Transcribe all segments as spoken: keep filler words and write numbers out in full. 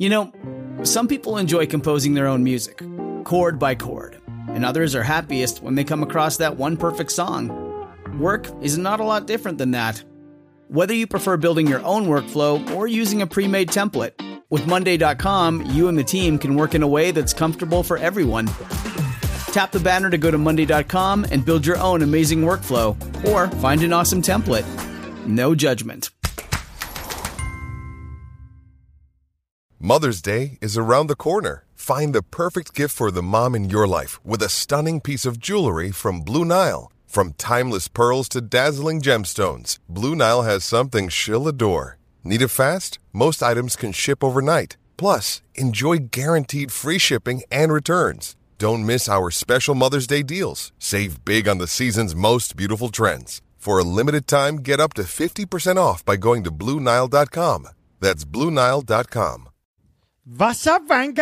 You know, some people enjoy composing their own music, chord by chord, and others are happiest when they come across that one perfect song. Work is not a lot different than that. Whether you prefer building your own workflow or using a pre-made template, with Monday dot com, you and the team can work in a way that's comfortable for everyone. Tap the banner to go to Monday dot com and build your own amazing workflow, or find an awesome template. No judgment. Mother's Day is around the corner. Find the perfect gift for the mom in your life with a stunning piece of jewelry from Blue Nile. From timeless pearls to dazzling gemstones, Blue Nile has something she'll adore. Need it fast? Most items can ship overnight. Plus, enjoy guaranteed free shipping and returns. Don't miss our special Mother's Day deals. Save big on the season's most beautiful trends. For a limited time, get up to fifty percent off by going to Blue Nile dot com. That's Blue Nile dot com. What's up, Vankers?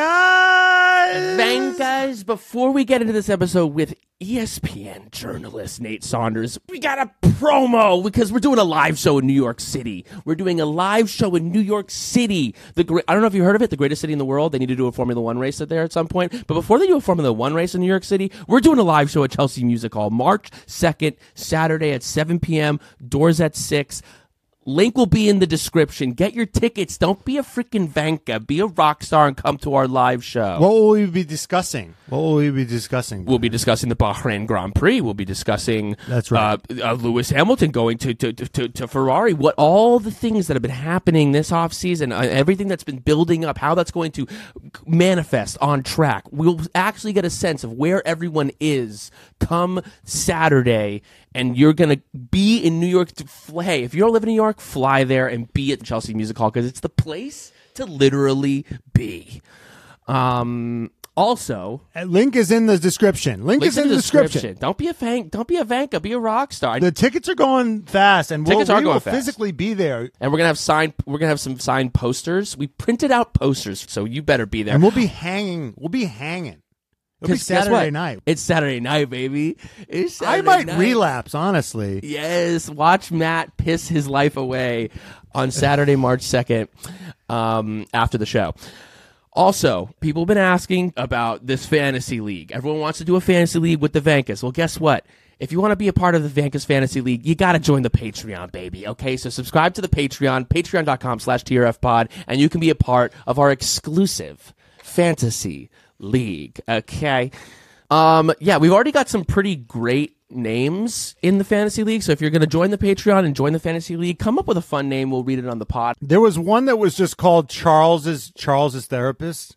Vankers, before we get into this episode with E S P N journalist Nate Saunders, we got a promo because we're doing a live show in New York City. We're doing a live show in New York City. The great, I don't know if you heard of it, the greatest city in the world. They need to do a Formula One race there at some point. But before they do a Formula One race in New York City, we're doing a live show at Chelsea Music Hall March second, Saturday at seven p.m., doors at six. Link will be in the description. Get your tickets. Don't be a freaking Vanka. Be a rock star and come to our live show. What will we be discussing? What will we be discussing? We'll be discussing the Bahrain Grand Prix. We'll be discussing That's right. uh, uh, Lewis Hamilton going to, to, to, to Ferrari. What all the things that have been happening this offseason, uh, everything that's been building up, how that's going to manifest on track. We'll actually get a sense of where everyone is come Saturday. And you're going to be in New York. To fly. Hey, if you're living in New York, fly there and be at Chelsea Music Hall because it's the place to literally be. Um, also, link is in the description. Link is in the description. description. Don't be a fan, Don't be a Vanka. Be a rock star. The tickets are going fast, and tickets we'll, are we going will fast. physically be there. And we're gonna have signed. We're gonna have some signed posters. We printed out posters, so you better be there. And we'll be hanging. We'll be hanging. It'll be Saturday night. It's Saturday night, baby. It's Saturday I might night. relapse, honestly. Yes, watch Matt piss his life away on Saturday, March second, um, after the show. Also, people have been asking about this fantasy league. Everyone wants to do a fantasy league with the Vankas. Well, guess what? If you want to be a part of the Vankas Fantasy League, you got to join the Patreon, baby. Okay, so subscribe to the Patreon, patreon.com slash TRFpod, and you can be a part of our exclusive fantasy league. Okay. Um, yeah, we've already got some pretty great names in the fantasy league. So if you're going to join the Patreon and join the fantasy league, come up with a fun name. We'll read it on the pod. There was one that was just called Charles's Charles's therapist.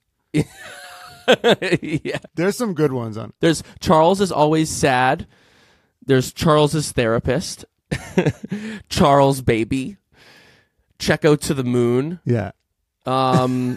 Yeah. There's some good ones on. There's Charles is always sad. There's Charles's therapist. Charles baby. Checo to the moon. Yeah. Um,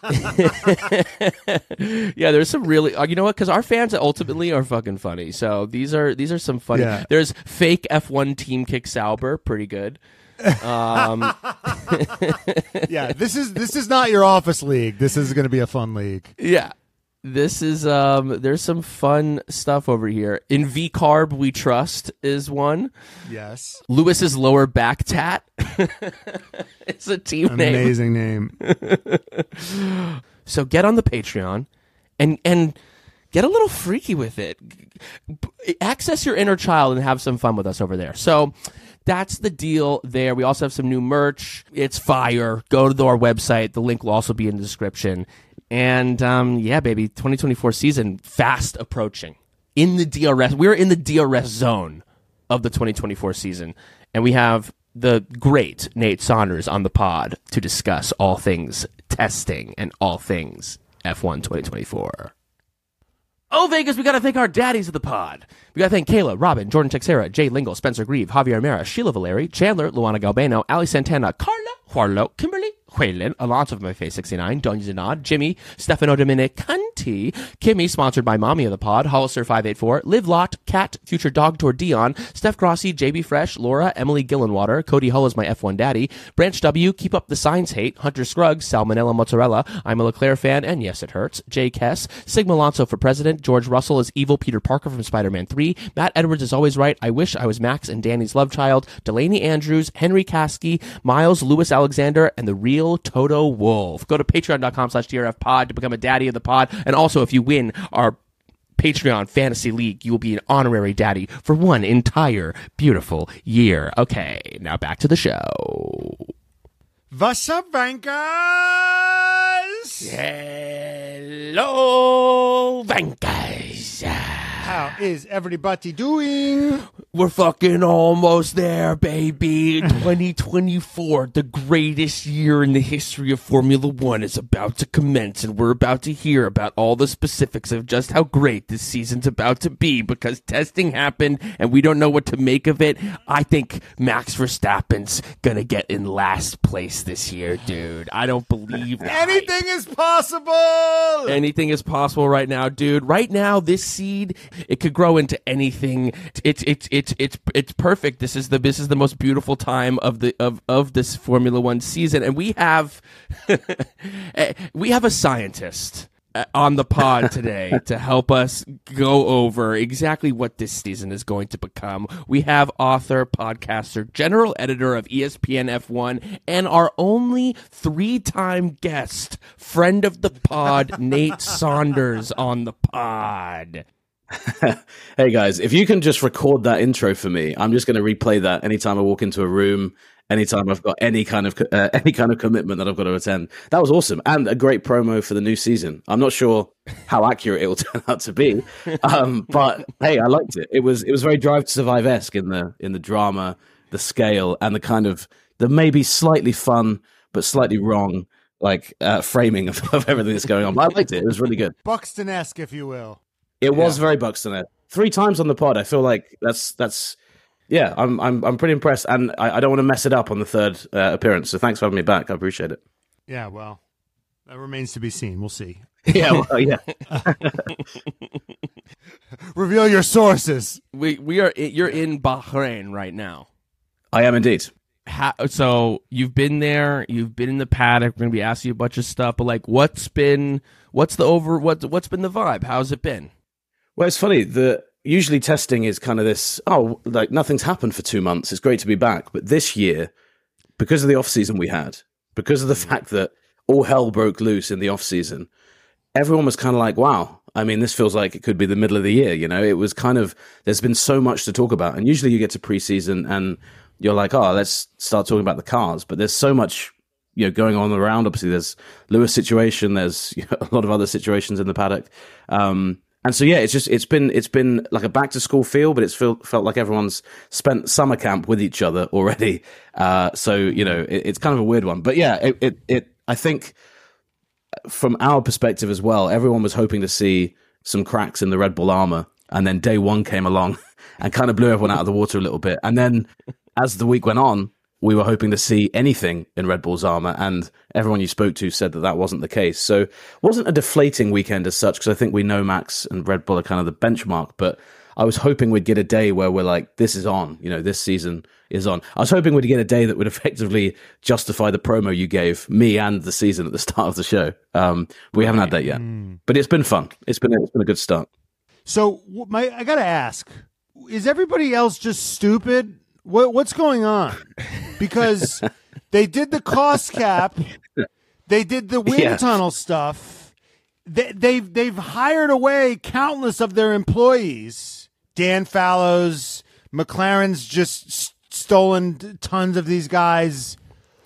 yeah, there's some really, uh, you know what? Because our fans ultimately are fucking funny. So these are these are some funny. Yeah. There's fake F one team kick Sauber, pretty good. Um, yeah, this is this is not your office league. This is going to be a fun league. Yeah. This is um. There's some fun stuff over here. In V Carb We Trust is one. Yes. Lewis's lower back tat. It's a team Amazing name. name. So get on the Patreon, and and get a little freaky with it. Access your inner child and have some fun with us over there. So that's the deal there. We also have some new merch. It's fire. Go to our website. The link will also be in the description. And, um, yeah, baby, twenty twenty-four season fast approaching. In the D R S, we're in the D R S zone of the twenty twenty-four season. And we have the great Nate Saunders on the pod to discuss all things testing and all things F one twenty twenty-four. Oh, Vegas, we got to thank our daddies of the pod. We got to thank Kayla, Robin, Jordan Texera, Jay Lingle, Spencer Grieve, Javier Mera, Sheila Valeri, Chandler, Luana Galbano, Ali Santana, Carla, Juarlo, Kimberly, Huelen, Alonso of My Face sixty-nine, Donya Zanad, Jimmy, Stefano Dominicanti, Kimmy, sponsored by Mommy of the Pod, Hollister five eight four, Liv Lot, Cat, Future Dog Tour Dion, Steph Grossi, J B Fresh, Laura, Emily Gillenwater, Cody Hull is my F one daddy, Branch W, Keep Up the Signs Hate, Hunter Scruggs, Salmonella Mozzarella, I'm a Leclerc fan, and yes, it hurts, Jay Kess, Sigma Alonso for president, George Russell is evil Peter Parker from Spider-Man three, Matt Edwards is always right, I wish I was Max and Danny's love child, Delaney Andrews, Henry Caskey, Miles Lewis Alexander, and the real real Toto Wolff. Go to patreon.com slash drfpod to become a daddy of the pod. And also, if you win our Patreon Fantasy League, you will be an honorary daddy for one entire beautiful year. Okay, now back to the show. What's up, Vankers? Hello, Vankers. How is everybody doing? We're fucking almost there, baby. twenty twenty-four, the greatest year in the history of Formula One, is about to commence, and we're about to hear about all the specifics of just how great this season's about to be, because testing happened, and we don't know what to make of it. I think Max Verstappen's gonna get in last place this year, dude. I don't believe that. Anything is possible! Anything is possible right now, dude. Right now, this seed, it could grow into anything. It's it's it's it's it's perfect. This is the this is the most beautiful time of the of of this Formula One season, and we have we have a scientist on the pod today to help us go over exactly what this season is going to become. We have author, podcaster, general editor of E S P N F one, and our only three-time guest, friend of the pod, Nate Saunders, on the pod. Hey guys, if you can just record that intro for me, I'm just going to replay that anytime I walk into a room, anytime I've got any kind of uh, any kind of commitment that I've got to attend. That was awesome, and a great promo for the new season. I'm not sure how accurate it will turn out to be, um, but hey, I liked it. It was it was very Drive to Survive-esque in the in the drama, the scale, and the kind of the maybe slightly fun but slightly wrong like uh, framing of, of everything that's going on. But I liked it. It was really good. Buxton-esque, if you will. It yeah. was very Buxton-esque. Three times on the pod. I feel like that's that's. Yeah, I'm I'm I'm pretty impressed, and I, I don't want to mess it up on the third uh, appearance. So thanks for having me back. I appreciate it. Yeah, well, that remains to be seen. We'll see. Yeah, well, yeah. Reveal your sources. We we are you're in Bahrain right now. I am indeed. How, so you've been there. You've been in the paddock. We're gonna be asking you a bunch of stuff, but like, what's been what's the over what what's been the vibe? How's it been? Well, it's funny. The usually testing is kind of this, oh, like nothing's happened for two months. It's great to be back. But this year, because of the off season we had, because of the fact that all hell broke loose in the off season, everyone was kind of like, wow, I mean, this feels like it could be the middle of the year. You know, it was kind of, there's been so much to talk about. And usually you get to preseason and you're like, oh, let's start talking about the cars. But there's so much, you know, going on around. Obviously there's Lewis situation. There's you know, a lot of other situations in the paddock. Um, And so, yeah, it's just, it's been, it's been like a back to school feel, but it's feel, felt like everyone's spent summer camp with each other already. Uh, so, you know, it, it's kind of a weird one, but yeah, it, it, it, I think from our perspective as well, everyone was hoping to see some cracks in the Red Bull armor. And then day one came along and kind of blew everyone out of the water a little bit. And then as the week went on, we were hoping to see anything in Red Bull's armor, and everyone you spoke to said that that wasn't the case. So it wasn't a deflating weekend as such, because I think we know Max and Red Bull are kind of the benchmark, but I was hoping we'd get a day where we're like, this is on, you know, this season is on. I was hoping we'd get a day that would effectively justify the promo you gave me and the season at the start of the show. Um, we haven't had that yet, mm. but it's been fun. It's been, it's been a good start. So my, I got to ask, is everybody else just stupid? What, what's going on? Because they did the cost cap, they did the wind yeah. tunnel stuff. They, they've they've hired away countless of their employees. Dan Fallows, McLaren's just s- stolen tons of these guys.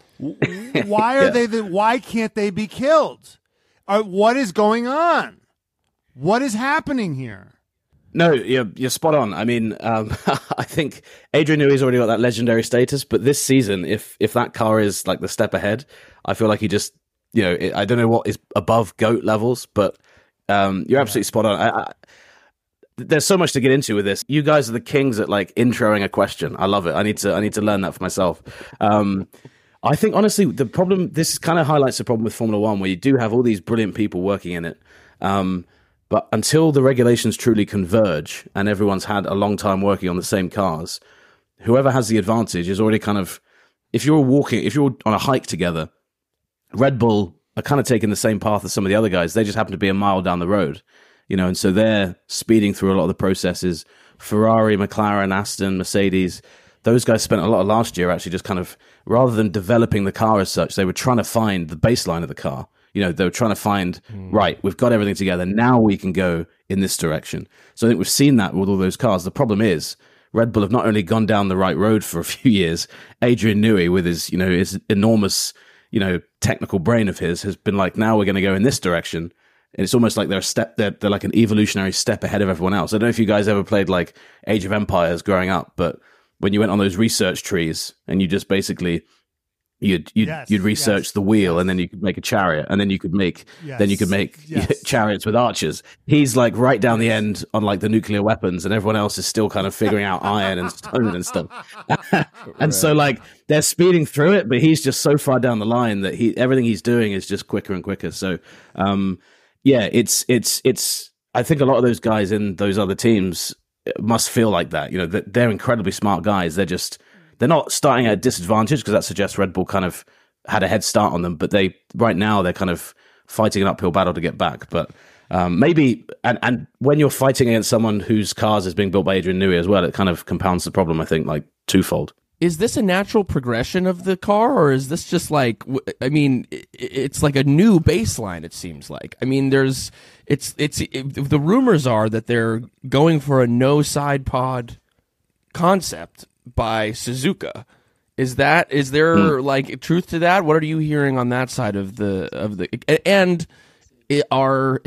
Why are yeah. they? The, why can't they be killed? Uh, what is going on? What is happening here? No, you're, you're spot on. I mean, um, I think Adrian Newey's already got that legendary status, but this season, if if that car is like the step ahead, I feel like he just, you know, I don't know what is above GOAT levels, but um, you're absolutely spot on. I, I, there's so much to get into with this. You guys are the kings at like introing a question. I love it. I need to I need to learn that for myself. Um, I think honestly, the problem, this kind of highlights the problem with Formula One, where you do have all these brilliant people working in it. Um, But until the regulations truly converge and everyone's had a long time working on the same cars, whoever has the advantage is already kind of, if you're walking, if you're on a hike together, Red Bull are kind of taking the same path as some of the other guys. They just happen to be a mile down the road, you know, and so they're speeding through a lot of the processes. Ferrari, McLaren, Aston, Mercedes, those guys spent a lot of last year actually just kind of, rather than developing the car as such, they were trying to find the baseline of the car. You know, they were trying to find, mm. right, we've got everything together. Now we can go in this direction. So I think we've seen that with all those cars. The problem is Red Bull have not only gone down the right road for a few years, Adrian Newey with his, you know, his enormous, you know, technical brain of his has been like, now we're going to go in this direction. And it's almost like they're a step, they're, they're like an evolutionary step ahead of everyone else. I don't know if you guys ever played like Age of Empires growing up, but when you went on those research trees and you just basically, you'd you'd, yes, you'd research yes, the wheel yes. and then you could make a chariot and then you could make, yes, then you could make yes. chariots with archers. He's like right down the end on like the nuclear weapons and everyone else is still kind of figuring out iron and stone and stuff. and right. so like they're speeding through it, but he's just so far down the line that he, everything he's doing is just quicker and quicker. So, um, yeah, it's it's it's. I think a lot of those guys in those other teams must feel like that. You know, that they're incredibly smart guys. They're just they're not starting at a disadvantage because that suggests Red Bull kind of had a head start on them. But they right now they're kind of fighting an uphill battle to get back. But um, maybe and and when you're fighting against someone whose cars is being built by Adrian Newey as well, it kind of compounds the problem. I think like twofold. Is this a natural progression of the car, or is this just like, I mean, it's like a new baseline, it seems like. I mean, there's, it's, it's, it, the rumors are that they're going for a no side pod concept by Suzuka. Is that, is there mm. like truth to that? What are you hearing on that side of the, of the, and are,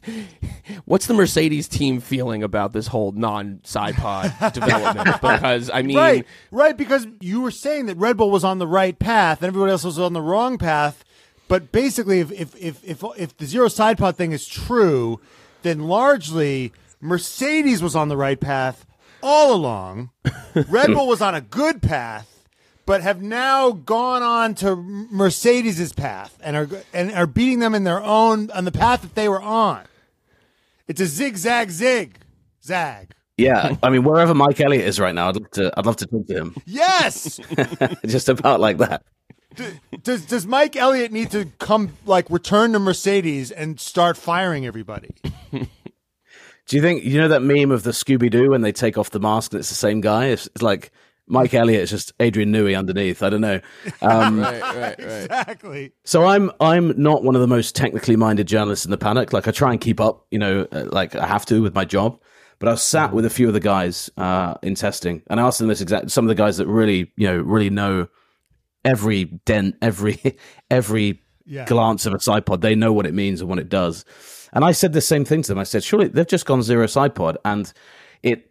what's the Mercedes team feeling about this whole non-side pod development? Because, I mean... Right, right, because you were saying that Red Bull was on the right path and everybody else was on the wrong path. But basically, if if if if, if the zero side pod thing is true, then largely Mercedes was on the right path all along. Red Bull was on a good path, but have now gone on to Mercedes's path and are and are beating them in their own on the path that they were on. It's a zigzag zig zag. Yeah, I mean, wherever Mike Elliott is right now, I'd love to. I'd love to talk to him. Yes, just about like that. Does Does Mike Elliott need to come like return to Mercedes and start firing everybody? Do you think you know that meme of the Scooby Doo when they take off the mask and it's the same guy? It's, it's like Mike Elliott is just Adrian Newey underneath. I don't know. Um, right, right, right. Exactly. So I'm I'm not one of the most technically minded journalists in the paddock. Like I try and keep up, you know, like I have to with my job. But I was sat with a few of the guys uh, in testing, and I asked them this exact. Some of the guys that really, you know, really know every dent, every every yeah. glance of a side pod. They know what it means and what it does. And I said the same thing to them. I said, surely they've just gone zero side pod, and it.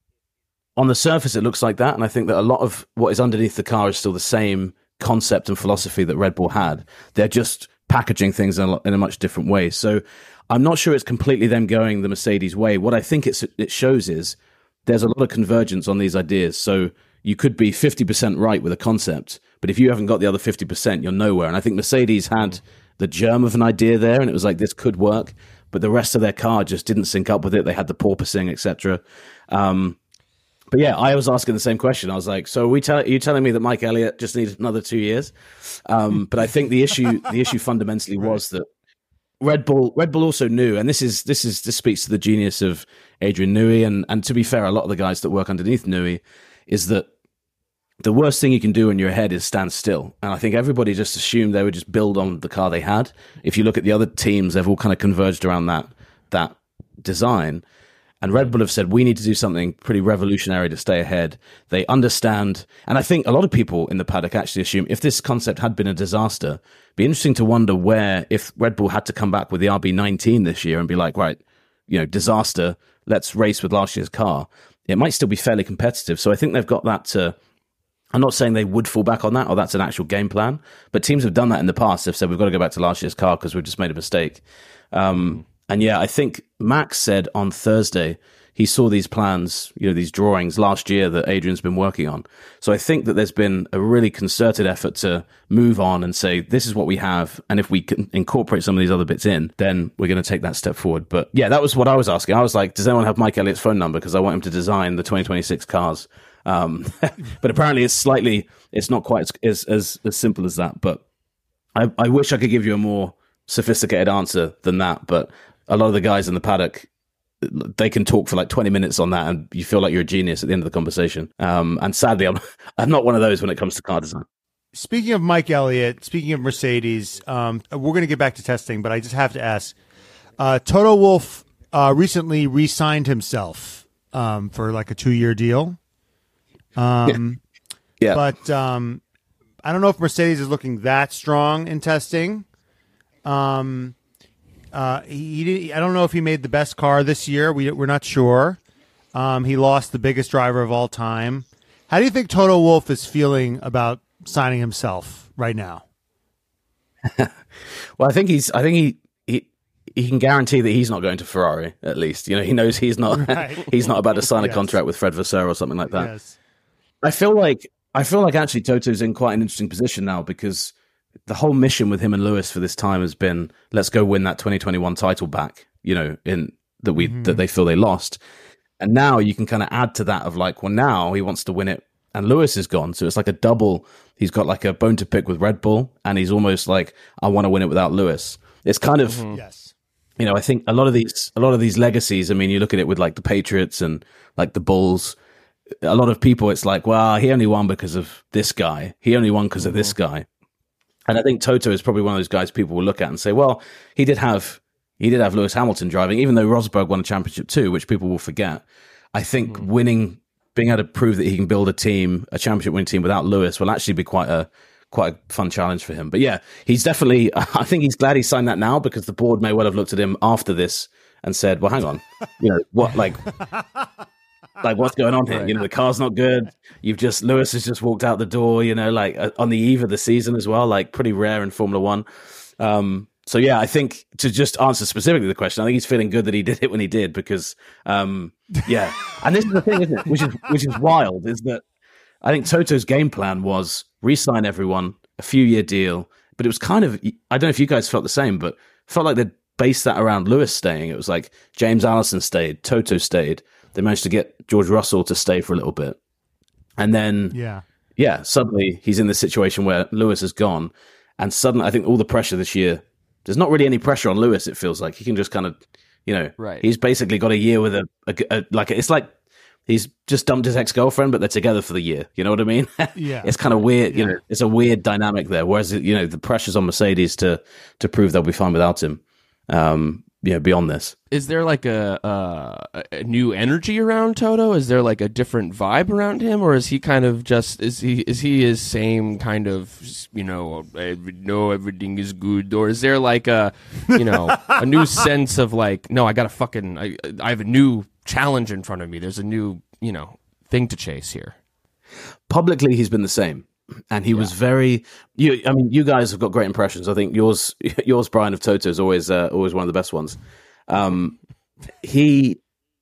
On the surface, it looks like that, and I think that a lot of what is underneath the car is still the same concept and philosophy that Red Bull had. They're just packaging things in a, in a much different way. So I'm not sure it's completely them going the Mercedes way. What I think it's, it shows is there's a lot of convergence on these ideas. So you could be fifty percent right with a concept, but if you haven't got the other fifty percent, you're nowhere. And I think Mercedes had the germ of an idea there, and it was like, this could work, but the rest of their car just didn't sync up with it. They had the porpoising, et cetera. Um, But yeah, I was asking the same question. I was like, "So are we tell- are you telling me that Mike Elliott just needs another two years?" Um, but I think the issue, the issue fundamentally was that Red Bull, Red Bull also knew, and this is this is this speaks to the genius of Adrian Newey, and and to be fair, a lot of the guys that work underneath Newey, is that the worst thing you can do in your head is stand still. And I think everybody just assumed they would just build on the car they had. If you look at the other teams, they've all kind of converged around that that design. And Red Bull have said, we need to do something pretty revolutionary to stay ahead. They understand. And I think a lot of people in the paddock actually assume if this concept had been a disaster, it'd be interesting to wonder where, if Red Bull had to come back with the R B nineteen this year and be like, right, you know, disaster, let's race with last year's car. It might still be fairly competitive. So I think they've got that to, I'm not saying they would fall back on that or that's an actual game plan, but teams have done that in the past. They've said, we've got to go back to last year's car because we've just made a mistake. Um, And yeah, I think Max said on Thursday he saw these plans, you know, these drawings last year that Adrian's been working on. So I think that there's been a really concerted effort to move on and say, this is what we have. And if we can incorporate some of these other bits in, then we're going to take that step forward. But yeah, that was what I was asking. I was like, does anyone have Mike Elliott's phone number? Because I want him to design the twenty twenty-six cars. Um, but apparently it's slightly, it's not quite as, as, as simple as that. But I, I wish I could give you a more sophisticated answer than that. But a lot of the guys in the paddock, they can talk for like twenty minutes on that, and you feel like you're a genius at the end of the conversation. Um, and sadly, I'm I'm not one of those when it comes to car design. Speaking of Mike Elliott, speaking of Mercedes, um, we're going to get back to testing, but I just have to ask. Uh, Toto Wolff uh, recently re-signed himself um, for like a two-year deal. Um, yeah. yeah. But um, I don't know if Mercedes is looking that strong in testing. Um, uh, he, he did, I don't know if he made the best car this year. We, we're not sure. Um, he lost the biggest driver of all time. How do you think Toto Wolff is feeling about signing himself right now? Well, I think he's. I think he. He, he can guarantee that he's not going to Ferrari. At least, you know, he knows he's not. Right. He's not about to sign a yes. contract with Fred Vasseur or something like that. Yes. I feel like I feel like actually Toto's in quite an interesting position now, because the whole mission with him and Lewis for this time has been, let's go win that twenty twenty-one title back. You know, in that we mm-hmm. that they feel they lost, and now you can kind of add to that of like, well, now he wants to win it, and Lewis is gone, so it's like a double. He's got like a bone to pick with Red Bull, and he's almost like, I want to win it without Lewis. It's kind of, mm-hmm. yes. You know, I think a lot of these, a lot of these legacies. I mean, you look at it with like the Patriots and like the Bulls. A lot of people, it's like, well, he only won because of this guy. He only won because mm-hmm. of this guy. And I think Toto is probably one of those guys people will look at and say, well, he did have, he did have Lewis Hamilton driving, even though Rosberg won a championship too, which people will forget. I think mm-hmm. winning, being able to prove that he can build a team, a championship winning team without Lewis will actually be quite a, quite a fun challenge for him. But yeah, he's definitely, I think he's glad he signed that now, because the board may well have looked at him after this and said, well, hang on, you know, what, like, like what's going on here? Right. You know, the car's not good. You've just, Lewis has just walked out the door, you know, like uh, on the eve of the season as well, like pretty rare in Formula One. Um, so yeah, I think to just answer specifically the question, I think he's feeling good that he did it when he did, because, um, yeah. And this is the thing, isn't it? Which is, which is wild, is that I think Toto's game plan was re-sign everyone, a few-year deal, but it was kind of, I don't know if you guys felt the same, but felt like they'd based that around Lewis staying. It was like James Allison stayed, Toto stayed. They managed to get George Russell to stay for a little bit. And then, yeah, yeah, suddenly he's in this situation where Lewis is gone. And suddenly, I think all the pressure this year, there's not really any pressure on Lewis, it feels like. He can just kind of, you know, right. He's basically got a year with a, a, a like, it's like, he's just dumped his ex-girlfriend, but they're together for the year. You know what I mean? Yeah. It's kind of weird. Yeah. You know, it's a weird dynamic there. Whereas, you know, the pressure's on Mercedes to to prove they'll be fine without him. Um, you know, beyond this, is there like a, a a new energy around Toto? Is there like a different vibe around him, or is he kind of just is he is he his same kind of, you know, I know everything is good, or is there like a, you know, a new sense of like, no, I got to fucking I I have a new challenge in front of me. There's a new, you know, thing to chase here. Publicly, he's been the same, and he yeah. was very. You, I mean, you guys have got great impressions. I think yours, yours, Brian, of Toto is always, uh, always one of the best ones. Um, he,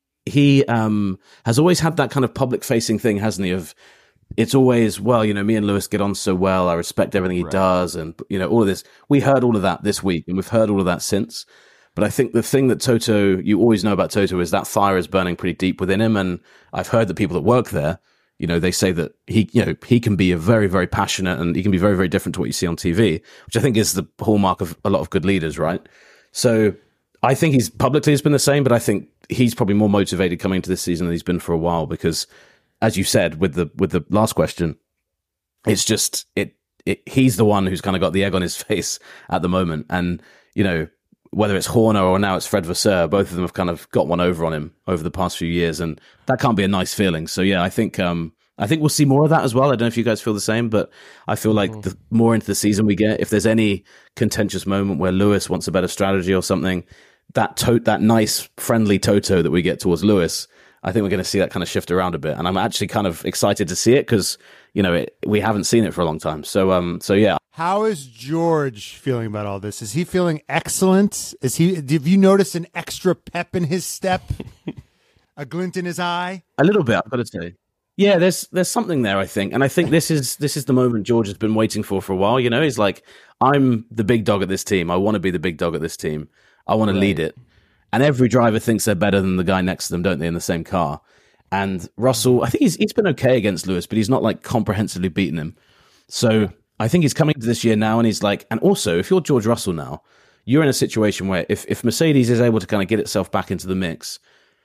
he um, has always had that kind of public-facing thing, hasn't he? Of it's always, well, you know, me and Lewis get on so well. I respect everything he right. does, and you know, all of this. We heard all of that this week, and we've heard all of that since. But I think the thing that Toto, you always know about Toto, is that fire is burning pretty deep within him. And I've heard that people that work there, you know, they say that he, you know, he can be a very, very passionate, and he can be very, very different to what you see on T V, which I think is the hallmark of a lot of good leaders, right? So I think he's publicly has been the same, but I think he's probably more motivated coming into this season than he's been for a while, because as you said, with the, with the last question, it's just, it, it he's the one who's kind of got the egg on his face at the moment. And, you know, whether it's Horner or now it's Fred Vasseur, both of them have kind of got one over on him over the past few years, and that can't be a nice feeling. So yeah, I think um, I think we'll see more of that as well. I don't know if you guys feel the same, but I feel like the more into the season we get, if there's any contentious moment where Lewis wants a better strategy or something, that to- that nice friendly Toto that we get towards Lewis, I think we're going to see that kind of shift around a bit, and I'm actually kind of excited to see it, because you know it, we haven't seen it for a long time. So um, so yeah. How is George feeling about all this? Is he feeling excellent? Is he? Have you noticed an extra pep in his step, a glint in his eye? A little bit, I've got to say. Yeah, there's there's something there, I think, and I think this is this is the moment George has been waiting for for a while. You know, he's like, I'm the big dog at this team. I want to be the big dog at this team. I want to right. lead it. And every driver thinks they're better than the guy next to them, don't they, in the same car? And Russell, I think he's he's been okay against Lewis, but he's not like comprehensively beaten him. So I think he's coming to this year now, and he's like, and also if you're George Russell now, you're in a situation where if, if Mercedes is able to kind of get itself back into the mix,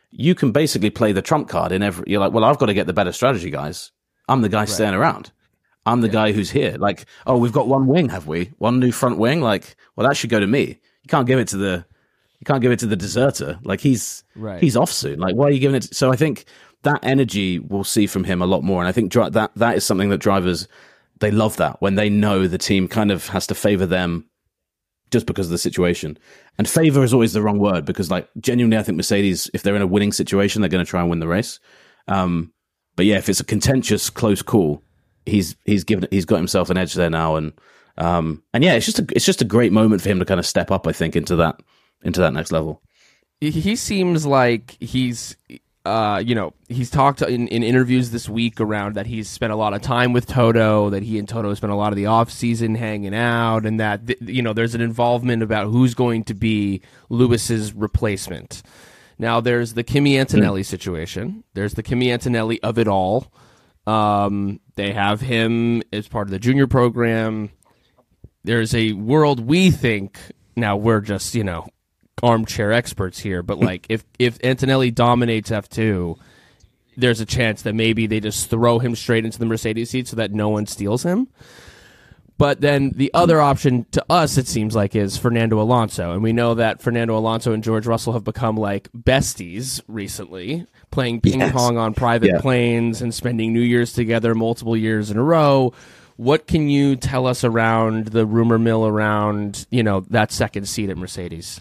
you can basically play the trump card in every. You're like, well, I've got to get the better strategy, guys. I'm the guy right. staying around. I'm the yeah. guy who's here. Like, oh, we've got one wing, have we? One new front wing. Like, well, that should go to me. You can't give it to the. You can't give it to the deserter. Like he's right. he's off soon. Like, why are you giving it? To, so I think that energy we'll see from him a lot more. And I think dri- that that is something that drivers, they love that when they know the team kind of has to favor them just because of the situation. And favor is always the wrong word because, like, genuinely, I think Mercedes, if they're in a winning situation, they're going to try and win the race. Um, but yeah, if it's a contentious, close call, he's he's given he's got himself an edge there now. And um, and yeah, it's just a it's just a great moment for him to kind of step up, I think, into that into that next level. He seems like he's. Uh, you know, he's talked in, in interviews this week around that he's spent a lot of time with Toto, that he and Toto spent a lot of the off season hanging out, and that, th- you know, there's an involvement about who's going to be Lewis's replacement. Now, there's the Kimi Antonelli mm. situation. There's the Kimi Antonelli of it all. Um, they have him as part of the junior program. There's a world we think, now we're just, you know, armchair experts here, but like if if Antonelli dominates F two, there's a chance that maybe they just throw him straight into the Mercedes seat so that no one steals him. But then the other option to us, it seems like, is Fernando Alonso, and we know that Fernando Alonso and George Russell have become like besties recently, playing ping yes. pong on private yeah. planes and spending New Year's together multiple years in a row. What can you tell us around the rumor mill around, you know, that second seat at Mercedes?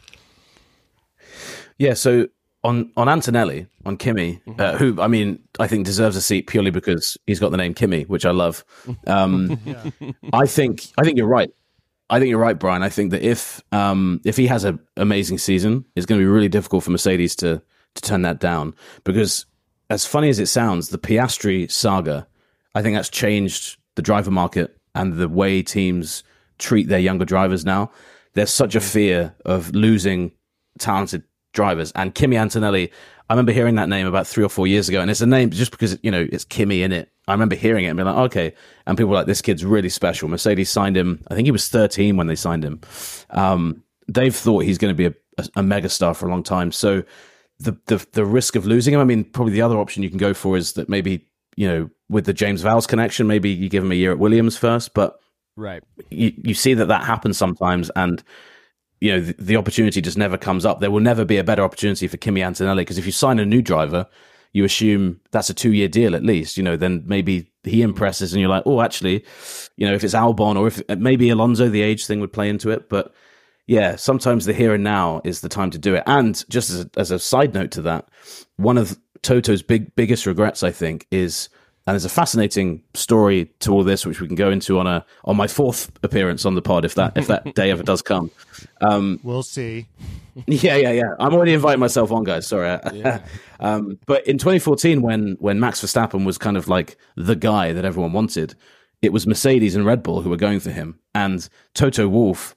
Yeah, so on, on Antonelli, on Kimi, mm-hmm. uh, who, I mean, I think deserves a seat purely because he's got the name Kimi, which I love. Um, yeah. I think I think you're right. I think you're right, Brian. I think that if um, if he has an amazing season, it's going to be really difficult for Mercedes to to turn that down. Because as funny as it sounds, the Piastri saga, I think that's changed the driver market and the way teams treat their younger drivers now. There's such a fear of losing talented drivers, and Kimi Antonelli, I remember hearing that name about three or four years ago, and it's a name just because, you know, it's Kimi in it. I remember hearing it and being like, okay, and people were like, this kid's really special. Mercedes signed him, I think he was thirteen when they signed him. Um, they've thought he's going to be a, a, a megastar for a long time, so the, the the risk of losing him, I mean, probably the other option you can go for is that maybe, you know, with the James Vowles connection, maybe you give him a year at Williams first, but right, you, you see that that happens sometimes, and you know, the, the opportunity just never comes up. There will never be a better opportunity for Kimi Antonelli, because if you sign a new driver, you assume that's a two-year deal at least, you know, then maybe he impresses and you're like, oh, actually, you know, if it's Albon or if maybe Alonso, the age thing would play into it. But yeah, sometimes the here and now is the time to do it. And just as a, as a side note to that, one of Toto's big biggest regrets, I think, is, and there's a fascinating story to all this, which we can go into on a on my fourth appearance on the pod, if that if that day ever does come. Um, we'll see. Yeah, yeah, yeah. I'm already inviting myself on, guys. Sorry. Yeah. um, but in twenty fourteen, when when Max Verstappen was kind of like the guy that everyone wanted, it was Mercedes and Red Bull who were going for him, and Toto Wolff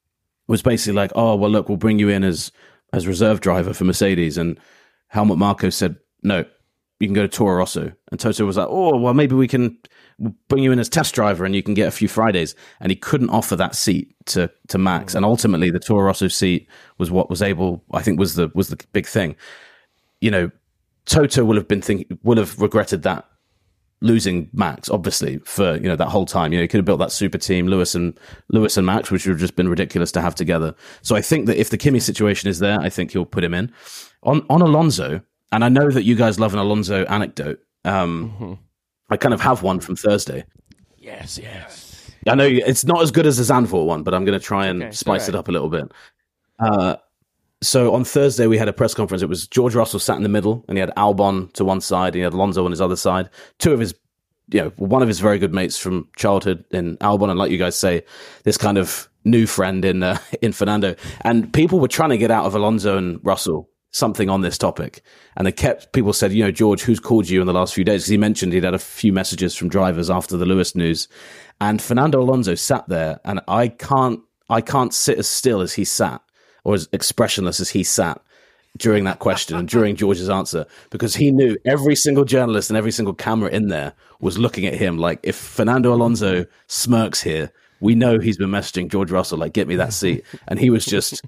was basically like, "Oh, well, look, we'll bring you in as as reserve driver for Mercedes," and Helmut Marko said, "No. You can go to Toro Rosso." And Toto was like, oh, well, maybe we can bring you in as test driver and you can get a few Fridays. And he couldn't offer that seat to, to Max. And ultimately the Toro Rosso seat was what was able, I think was the, was the big thing. You know, Toto will have been thinking, will have regretted that losing Max, obviously, for, you know, that whole time. You know, he could have built that super team, Lewis and Lewis and Max, which would have just been ridiculous to have together. So I think that if the Kimi situation is there, I think he'll put him in. On, on Alonso, and I know that you guys love an Alonso anecdote. Um, mm-hmm. I kind of have one from Thursday. Yes, yes. I know it's not as good as the Zandvoort one, but I'm going to try and okay, spice right. it up a little bit. Uh, so on Thursday, we had a press conference. It was George Russell sat in the middle, and he had Albon to one side, and he had Alonso on his other side. Two of his, you know, one of his very good mates from childhood in Albon, and like you guys say, this kind of new friend in uh, in Fernando. And people were trying to get out of Alonso and Russell something on this topic, and they kept people said, you know, George, who's called you in the last few days? Because he mentioned he'd had a few messages from drivers after the Lewis news, and Fernando Alonso sat there, and I can't I can't sit as still as he sat, or as expressionless as he sat during that question and during George's answer, because he knew every single journalist and every single camera in there was looking at him like, if Fernando Alonso smirks here, we know he's been messaging George Russell like, get me that seat. And he was just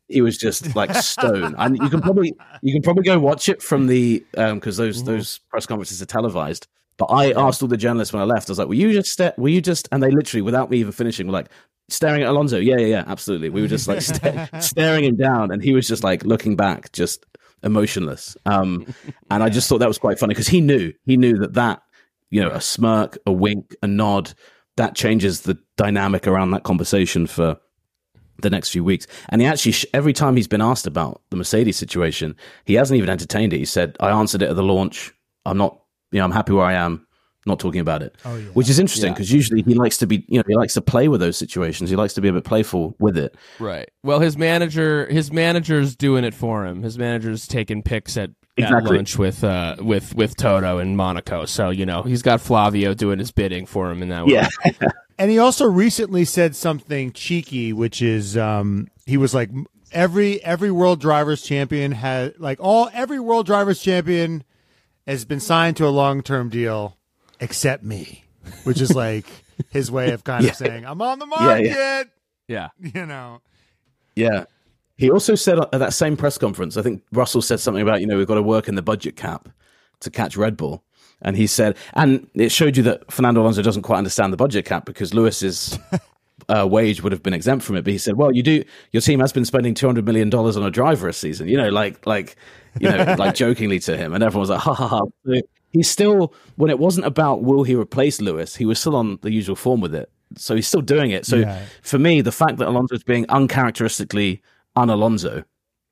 he was just like stone. And you can probably you can probably go watch it from the um because those mm-hmm. those press conferences are televised. But I asked all the journalists when I left, I was like, were you just sta- were you just and they literally, without me even finishing, were like, staring at Alonso. Yeah, yeah, yeah, absolutely. We were just like st- staring him down, and he was just like looking back, just emotionless. Um, and I just thought that was quite funny because he knew, he knew that that, you know, a smirk, a wink, a nod, that changes the dynamic around that conversation for the next few weeks. And he actually, every time he's been asked about the Mercedes situation, he hasn't even entertained it. He said, I answered it at the launch. I'm not, you know, I'm happy where I am. Not talking about it, oh, yeah. which is interesting because yeah. usually he likes to be, you know, he likes to play with those situations. He likes to be a bit playful with it. Right. Well, his manager, his manager's doing it for him. His manager's taking pics at, exactly. at lunch with, uh, with with Toto in Monaco. So you know he's got Flavio doing his bidding for him in that way. Yeah. And he also recently said something cheeky, which is um, he was like, every every World Drivers Champion has like all every World Drivers Champion has been signed to a long term deal. Except me, which is like his way of kind yeah. of saying, I'm on the market. Yeah, yeah. yeah. You know. Yeah. He also said at that same press conference, I think Russell said something about, you know, we've got to work in the budget cap to catch Red Bull. And he said, and it showed you that Fernando Alonso doesn't quite understand the budget cap because Lewis's uh, wage would have been exempt from it. But he said, well, you do, your team has been spending two hundred million dollars on a driver a season, you know, like, like, you know, like jokingly to him. And everyone was like, ha ha ha. So, he's still, when it wasn't about will he replace Lewis, he was still on the usual form with it. So he's still doing it. So yeah. for me, the fact that Alonso is being uncharacteristically un-Alonso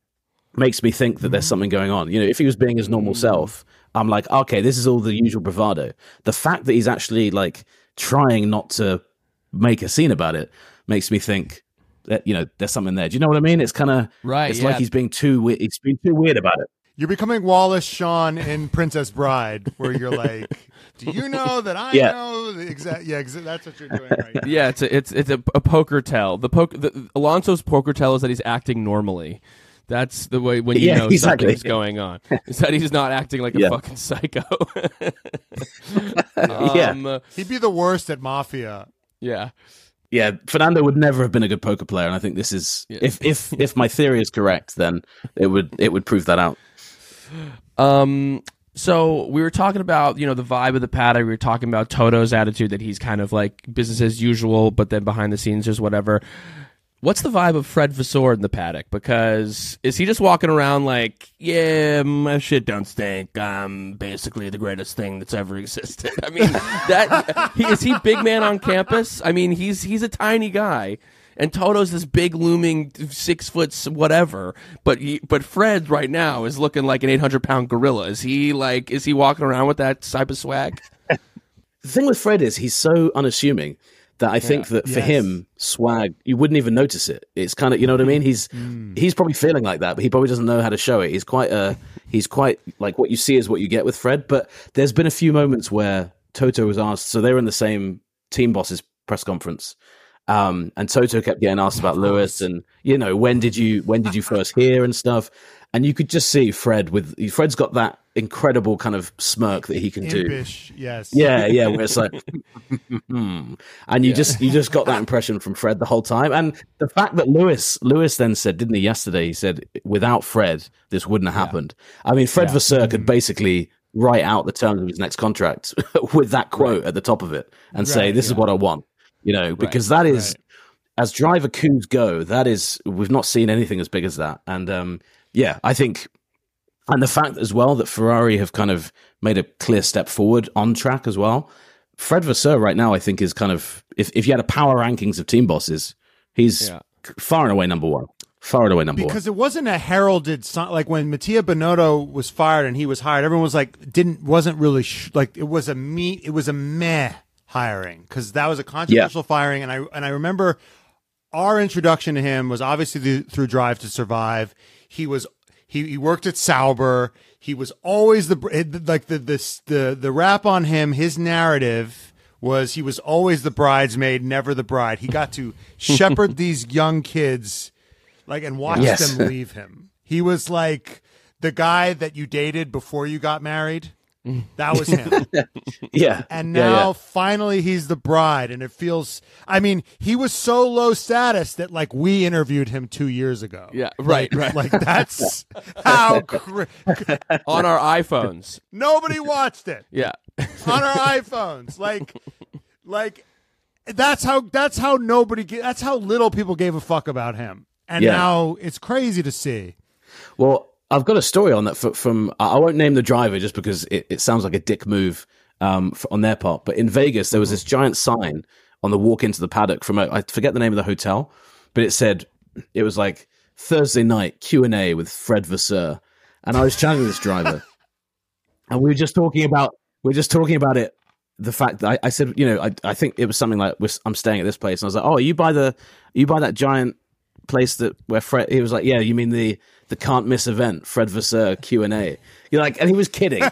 makes me think that there's something going on. You know, if he was being his normal self, I'm like, okay, this is all the usual bravado. The fact that he's actually like trying not to make a scene about it makes me think that, you know, there's something there. Do you know what I mean? It's kind of, right, it's yeah. like he's being too, he's being too weird about it. You're becoming Wallace Shawn in Princess Bride, where you're like, "Do you know that I yeah. know the exact?" Yeah, exa- that's what you're doing right now. Yeah, it's a, it's it's a, a poker tell. The poker, the, Alonso's poker tell is that he's acting normally. That's the way when you yeah, know exactly. something's going on. Is that he's not acting like a yeah. fucking psycho. um, yeah, he'd be the worst at Mafia. Yeah. Yeah, Fernando would never have been a good poker player, and I think this is yeah. if if if my theory is correct, then it would it would prove that out. Um. So we were talking about, you know, the vibe of the paddock. We were talking about Toto's attitude that he's kind of like business as usual, but then behind the scenes there's whatever. What's the vibe of Fred Vasseur in the paddock? Because is he just walking around like, yeah, my shit don't stink. I'm basically the greatest thing that's ever existed. I mean, that he, is he big man on campus? I mean, he's he's a tiny guy. And Toto's this big looming six foot whatever, but he, but Fred right now is looking like an eight hundred pound gorilla. Is he like? Is he walking around with that type of swag? The thing with Fred is he's so unassuming that I think yeah. that for yes. him, swag, you wouldn't even notice it. It's kind of, you know what I mean? He's mm. he's probably feeling like that, but he probably doesn't know how to show it. He's quite a he's quite like what you see is what you get with Fred. But there's been a few moments where Toto was asked, so they were in the same team boss's press conference. Um, and Toto kept getting asked about Lewis and, you know, when did you when did you first hear and stuff? And you could just see Fred with Fred's got that incredible kind of smirk that he can Impish, do. Yes. Yeah, yeah, where it's like and you yeah. just you just got that impression from Fred the whole time. And the fact that Lewis Lewis then said, didn't he, yesterday, he said, without Fred, this wouldn't have happened. Yeah. I mean, Fred yeah. Vasseur mm-hmm. could basically write out the terms of his next contract with that quote right. at the top of it and right, say, this yeah. is what I want. You know, because right, that is, right. as driver coups go, that is, we've not seen anything as big as that. And um, yeah, I think, and the fact as well that Ferrari have kind of made a clear step forward on track as well. Fred Vasseur right now, I think, is kind of, if, if you had a power rankings of team bosses, he's yeah. far and away number one. Far and away number because one. Because it wasn't a heralded sign. Like when Mattia Binotto was fired and he was hired, everyone was like, didn't, wasn't really, sh- like, it was a me, it was a meh hiring, because that was a controversial yeah. firing, and I and I remember our introduction to him was obviously the, through Drive to Survive. He was he, he worked at Sauber. He was always the like the this the the rap on him. His narrative was he was always the bridesmaid, never the bride. He got to shepherd these young kids, like, and watch yes. them leave him. He was like the guy that you dated before you got married. That was him. yeah. And Yeah, now yeah. finally he's the bride, and it feels, I mean, he was so low status that like we interviewed him two years ago. Yeah, right, Like- right. Like that's how cr- On our iPhones. nobody watched it Yeah. on our iPhones. Like, like that's how that's how nobody ga- that's how little people gave a fuck about him. And Yeah. now it's crazy to see. Well, I've got a story on that f- from, I won't name the driver just because it, it sounds like a dick move um, f- on their part. But in Vegas, there was this giant sign on the walk into the paddock from, a, I forget the name of the hotel, but it said, it was like Thursday night Q and A with Fred Vasseur. And I was chatting with this driver and we were just talking about, we were just talking about it. The fact that I, I said, you know, I, I think it was something like, we're, I'm staying at this place. And I was like, oh, are you by the, you by that giant place that where Fred, he was like, yeah, you mean the, the can't miss event, Fred Vasseur Q and A. You're like, and he was kidding.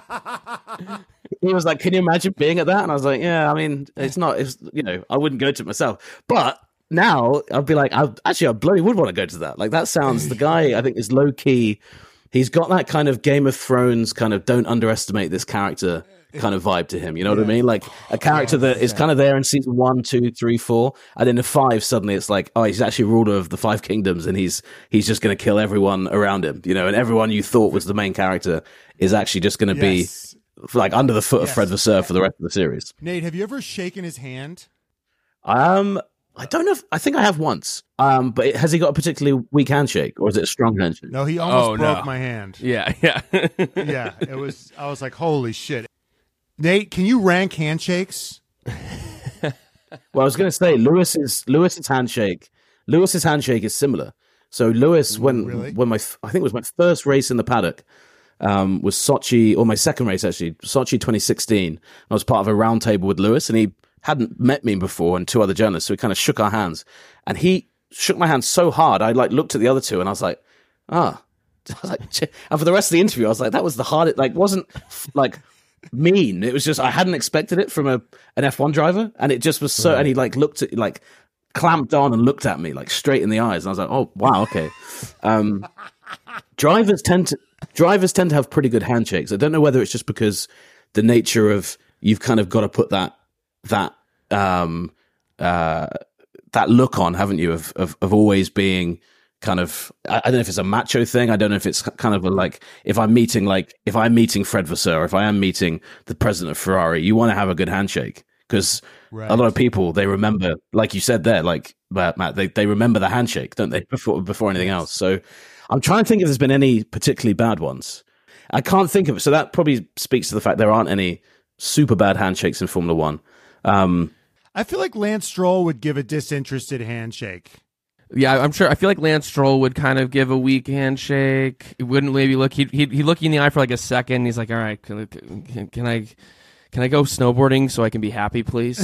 He was like, can you imagine being at that? And I was like, yeah, I mean, it's not, it's, you know, I wouldn't go to it myself. But now I'd be like, I actually, I bloody would want to go to that. Like, that sounds, the guy, I think, is low key. He's got that kind of Game of Thrones kind of don't underestimate this character kind of vibe to him. You know what I mean? Like a character that is kind of there in season one, two, three, four, and in the five, suddenly it's like, oh, he's actually ruler of the five kingdoms, and he's he's just going to kill everyone around him. You know, and everyone you thought was the main character is actually just going to Yes. be like under the foot Yes. of Fred Vasseur for the rest of the series. Nate, have you ever shaken his hand? Um, I don't know. If, I think I have once. Um, but it, has he got a particularly weak handshake, or is it a strong handshake? No, he almost Oh, broke no. my hand. Yeah, yeah. Yeah, it was. I was like, holy shit. Nate, can you rank handshakes? Well, I was going to say Lewis's Lewis's handshake. Lewis's handshake is similar. So Lewis, when really? when my I think it was my first race in the paddock, um, was Sochi, or my second race actually, Sochi twenty sixteen. I was part of a round table with Lewis, and he hadn't met me before, and two other journalists. So we kind of shook our hands, and he shook my hand so hard, I like looked at the other two, and I was like, ah. I was like, "Ch-" and for the rest of the interview, I was like, that was the hardest. Like, wasn't like. mean. It was just I hadn't expected it from a an F one driver, and it just was so. Right. And he like looked at like clamped on and looked at me like straight in the eyes, and I was like, oh wow, okay. Um, drivers tend to drivers tend to have pretty good handshakes. I don't know whether it's just because the nature of you've kind of got to put that that um uh that look on, haven't you? Of of, of always being. Kind of, I don't know if it's a macho thing. I don't know if it's kind of a, like, if I'm meeting, like, if I'm meeting Fred Vasseur, if I am meeting the president of Ferrari, you want to have a good handshake because Right. a lot of people, they remember, like you said there, like, Matt, they, they remember the handshake, don't they, before, before anything else. So I'm trying to think if there's been any particularly bad ones. I can't think of it. So that probably speaks to the fact there aren't any super bad handshakes in Formula One. Um, I feel like Lance Stroll would give a disinterested handshake. Yeah, I'm sure. I feel like Lance Stroll would kind of give a weak handshake. He wouldn't maybe look. He'd, he'd, he'd look you in the eye for like a second. He's like, all right, can, can, can I can I go snowboarding so I can be happy, please?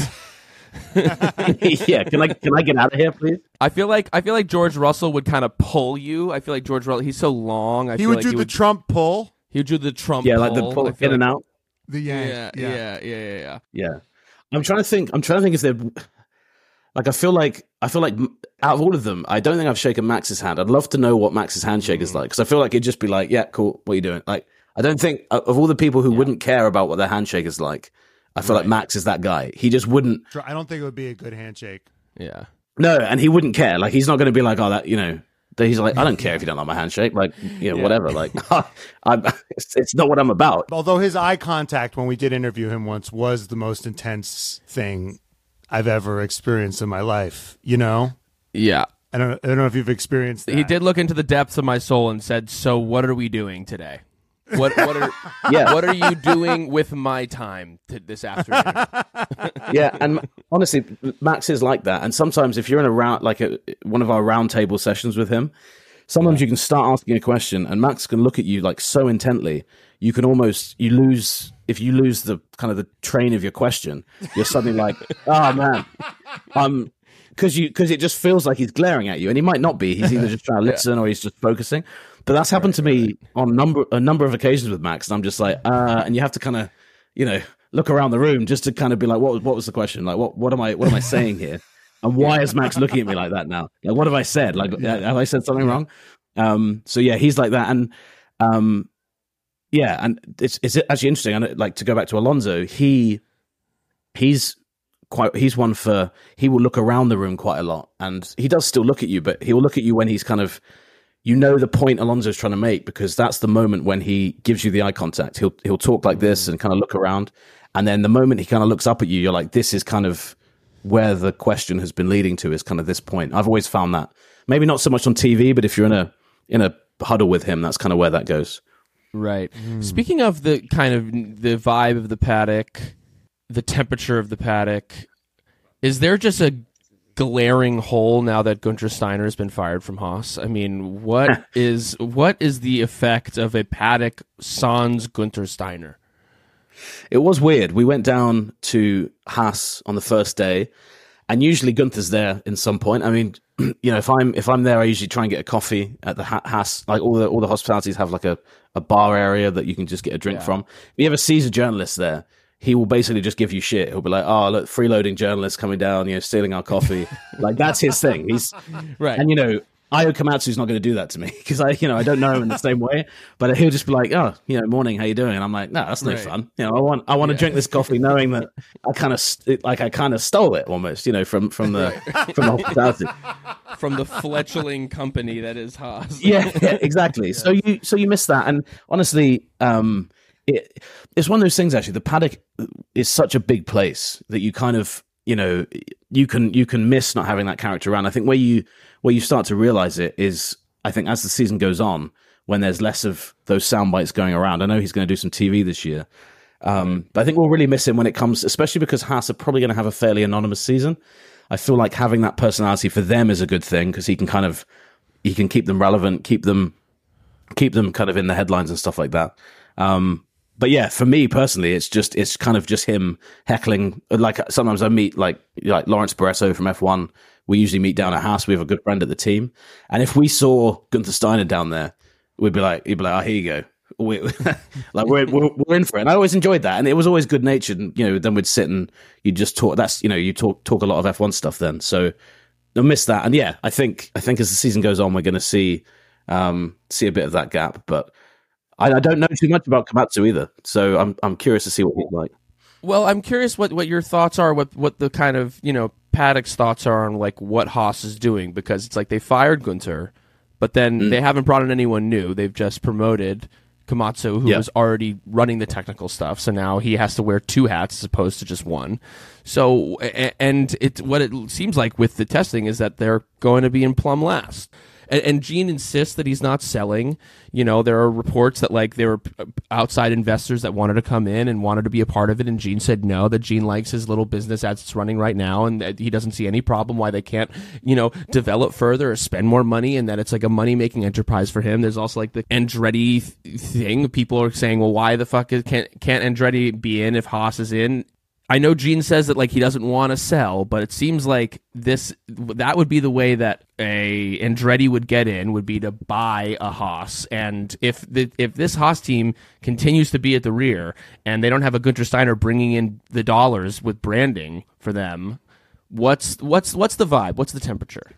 yeah, can I can I get out of here, please? I feel like I feel like George Russell would kind of pull you. I feel like George Russell, he's so long. I He feel would like do he the would, Trump pull. he would do the Trump Yeah, like the pull. pull I feel in and like- out. The Yeah, yank. yeah, yeah, yeah, yeah, yeah. Yeah, I'm trying to think. I'm trying to think if they're like. I feel like I feel like out of all of them, I don't think I've shaken Max's hand. I'd love to know what Max's handshake is like because I feel like it'd just be like, yeah, cool. What are you doing? Like, I don't think of all the people who wouldn't care about what their handshake is like. I feel like Max is that guy. He just wouldn't. I don't think it would be a good handshake. Yeah. No, and he wouldn't care. Like, he's not going to be like, oh, that you know. He's like, I don't care if you don't like my handshake. Like, you know, Yeah. whatever. Like, I'm, it's, it's not what I'm about. Although his eye contact when we did interview him once was the most intense thing I've ever experienced in my life. You know, Yeah. I don't. I don't know if you've experienced that. He did look into the depths of my soul and said, "So, what are we doing today? What what are Yeah. what are you doing with my time to this afternoon?" Yeah, and honestly, Max is like that. And sometimes, if you're in a round, like a, one of our round table sessions with him, sometimes you can start asking a question, and Max can look at you like so intently, you can almost you lose if you lose the kind of the train of your question. You're suddenly like, oh man, um, because you because it just feels like he's glaring at you, and he might not be. He's either just trying to listen or he's just focusing. But that's happened to me on number a number of occasions with Max, and I'm just like, uh, and you have to kind of, you know. look around the room just to kind of be like, what was what was the question? Like, what what am I what am I saying here? And why is Max looking at me like that now? Like, what have I said? Like, have I said something wrong? Um, so yeah, he's like that, and um, yeah, and it's it's actually interesting. And like to go back to Alonso, he he's quite he's one for he will look around the room quite a lot, and he does still look at you, but he will look at you when he's kind of, you know, the point Alonso's trying to make, because that's the moment when he gives you the eye contact. He'll he'll talk like this and kind of look around, and then the moment he kind of looks up at you, you're like, this is kind of where the question has been leading to, is kind of this point. I've always found that, maybe not so much on T V, but if you're in a in a huddle with him, that's kind of where that goes. Right. Mm. Speaking of the kind of the vibe of the paddock, the temperature of the paddock, is there just a glaring hole now that Gunther Steiner has been fired from Haas? I mean, what is what is the effect of a paddock sans Gunther Steiner? It was weird. We went down to Haas on the first day, and usually Gunther's there in some point. I mean, you know, if I'm if I'm there, I usually try and get a coffee at the Haas. Like all the all the hospitalities have like a, a bar area that you can just get a drink yeah. from. If you ever sees a journalist there, he will basically just give you shit. He'll be like, "Oh, look, freeloading journalists coming down, you know, stealing our coffee." Like that's his thing. He's right, and you know, Io Komatsu's not going to do that to me because I, you know, I don't know him in the same way. But he'll just be like, "Oh, you know, morning, how you doing?" And I'm like, "No, that's no right. fun. You know, I want, I want yeah. to drink this coffee knowing that I kind of, st- like, I kind of stole it almost, you know, from from the from the hospitality, from the fledgling company that is Haas." yeah, yeah, exactly. Yeah. So you, so you miss that, and honestly, um, it, it's one of those things. Actually, the paddock is such a big place that you kind of, you know, you can you can miss not having that character around. I think where you where you start to realize it is, I think, as the season goes on, when there's less of those sound bites going around. I know he's going to do some T V this year, um, but I think we'll really miss him when it comes, especially because Haas are probably going to have a fairly anonymous season. I feel like having that personality for them is a good thing because he can kind of he can keep them relevant, keep them keep them kind of in the headlines and stuff like that. Um, But yeah, for me personally, it's just it's kind of just him heckling. Like sometimes I meet like like Lawrence Barreto from F one. We usually meet down at Haas. We have a good friend at the team, and if we saw Gunther Steiner down there, we'd be like, he'd be like, "Oh, here you go." We, like we're, we're we're in for it. And I always enjoyed that, and it was always good natured. And you know, then we'd sit and you just talk. That's you know, you talk talk a lot of F one stuff then. So I miss that. And yeah, I think I think as the season goes on, we're going to see um, see a bit of that gap, but. I, I don't know too much about Komatsu either, so I'm I'm curious to see what he's like. Well, I'm curious what, what your thoughts are, what what the kind of, you know, Paddock's thoughts are on like what Haas is doing, because it's like they fired Gunther, but then mm. they haven't brought in anyone new. They've just promoted Komatsu, who yeah. was already running the technical stuff, so now he has to wear two hats as opposed to just one. So, and it what it seems like with the testing is that they're going to be in plumb last. And, and Gene insists that he's not selling. You know, there are reports that like there were outside investors that wanted to come in and wanted to be a part of it, and Gene said no, that Gene likes his little business as it's running right now, and that he doesn't see any problem why they can't, you know, develop further or spend more money, and that it's like a money-making enterprise for him. There's also like the Andretti th- thing. People are saying, well, why the fuck is, can't, can't Andretti be in if Haas is in? I know Gene says that like he doesn't want to sell, but it seems like this that would be the way that a Andretti would get in, would be to buy a Haas. And if the if this Haas team continues to be at the rear and they don't have a Gunther Steiner bringing in the dollars with branding for them, what's what's what's the vibe? What's the temperature?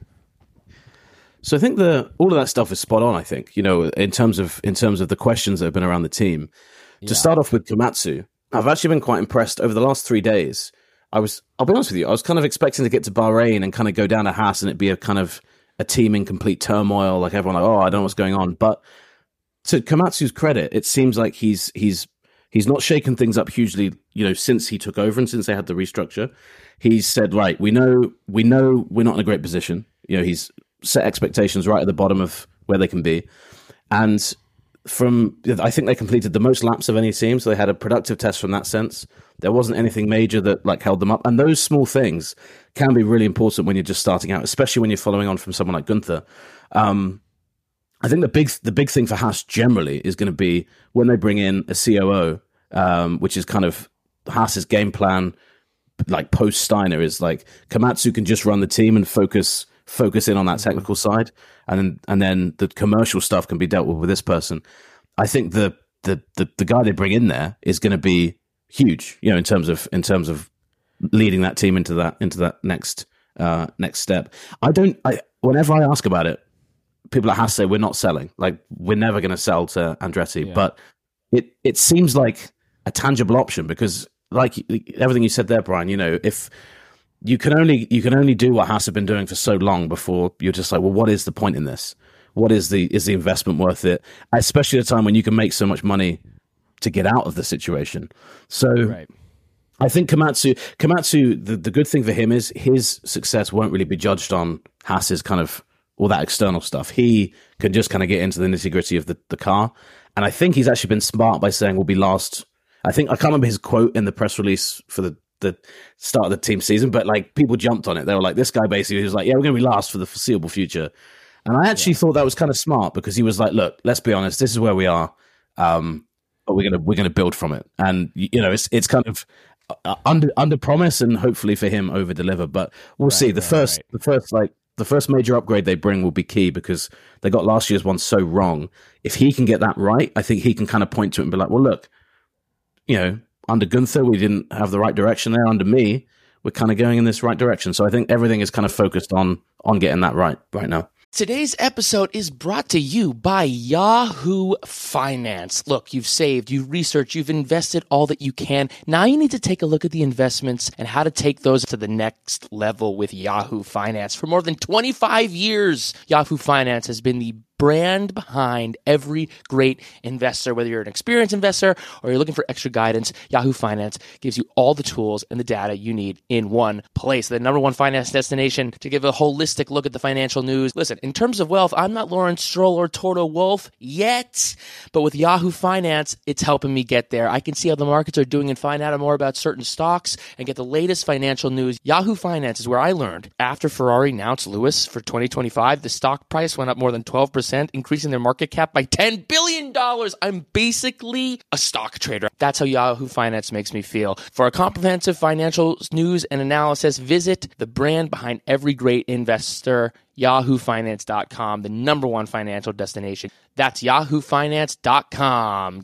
So I think the all of that stuff is spot on. I think, you know, in terms of in terms of the questions that have been around the team. Yeah. To start off with Komatsu, I've actually been quite impressed over the last three days. I was, I'll be honest with you, I was kind of expecting to get to Bahrain and kind of go down to Haas and it'd be a kind of a team in complete turmoil, like everyone like, oh, I don't know what's going on. But to Komatsu's credit, it seems like he's he's he's not shaken things up hugely, you know, since he took over and since they had the restructure. He's said, right, we know we know we're not in a great position. You know, he's set expectations right at the bottom of where they can be. And from, I think they completed the most laps of any team, so they had a productive test from that sense. There wasn't anything major that like held them up, and those small things can be really important when you're just starting out, especially when you're following on from someone like Gunther. Um, I think the big the big thing for Haas generally is going to be when they bring in a C O O, um, which is kind of Haas's game plan, like post Steiner, is like Komatsu can just run the team and focus focus in on that technical side, and then and then the commercial stuff can be dealt with with this person. I think the the the, the guy they bring in there is going to be huge, you know, in terms of in terms of leading that team into that into that next uh, next step. I don't. I whenever I ask about it, people at Haas say we're not selling. Like we're never going to sell to Andretti, yeah. but it it seems like a tangible option because, like everything you said there, Brian, you know, if you can only you can only do what Haas have been doing for so long before you're just like, well, what is the point in this? What is the is the investment worth it? Especially at a time when you can make so much money to get out of the situation. So right. I think Komatsu, Komatsu, the, the good thing for him is his success won't really be judged on Haas's kind of all that external stuff. He can just kind of get into the nitty gritty of the, the car. And I think he's actually been smart by saying we'll be last. I think I can't remember his quote in the press release for the, the start of the team season, but like people jumped on it. They were like, this guy basically was like, yeah, we're going to be last for the foreseeable future. And I actually yeah. thought that was kind of smart because he was like, look, let's be honest, this is where we are. Um, but we're going to, we're going to build from it. And you know, it's, it's kind of, Uh, under under promise and hopefully for him over deliver, but we'll right, see. The right, first right. the first like the first major upgrade they bring will be key because they got last year's one so wrong. If he can get that right, I think he can kind of point to it and be like, well, look, you know, under Gunther we didn't have the right direction there. Under me, we're kind of going in this right direction. So I think everything is kind of focused on on getting that right right now. Today's episode is brought to you by Yahoo Finance. Look, you've saved, you've researched, you've invested all that you can. Now you need to take a look at the investments and how to take those to the next level with Yahoo Finance. For more than twenty-five years, Yahoo Finance has been the brand behind every great investor. Whether you're an experienced investor or you're looking for extra guidance, Yahoo Finance gives you all the tools and the data you need in one place. The number one finance destination to give a holistic look at the financial news. Listen, in terms of wealth, I'm not Lawrence Stroll or Toto Wolff yet, but with Yahoo Finance, it's helping me get there. I can see how the markets are doing and find out more about certain stocks and get the latest financial news. Yahoo Finance is where I learned. After Ferrari announced Lewis for twenty twenty-five, the stock price went up more than twelve percent, increasing their market cap by ten billion dollars. I'm basically a stock trader. That's how Yahoo Finance makes me feel. For a comprehensive financial news and analysis, visit the brand behind every great investor, yahoo finance dot com, the number one financial destination. That's yahoo finance dot com.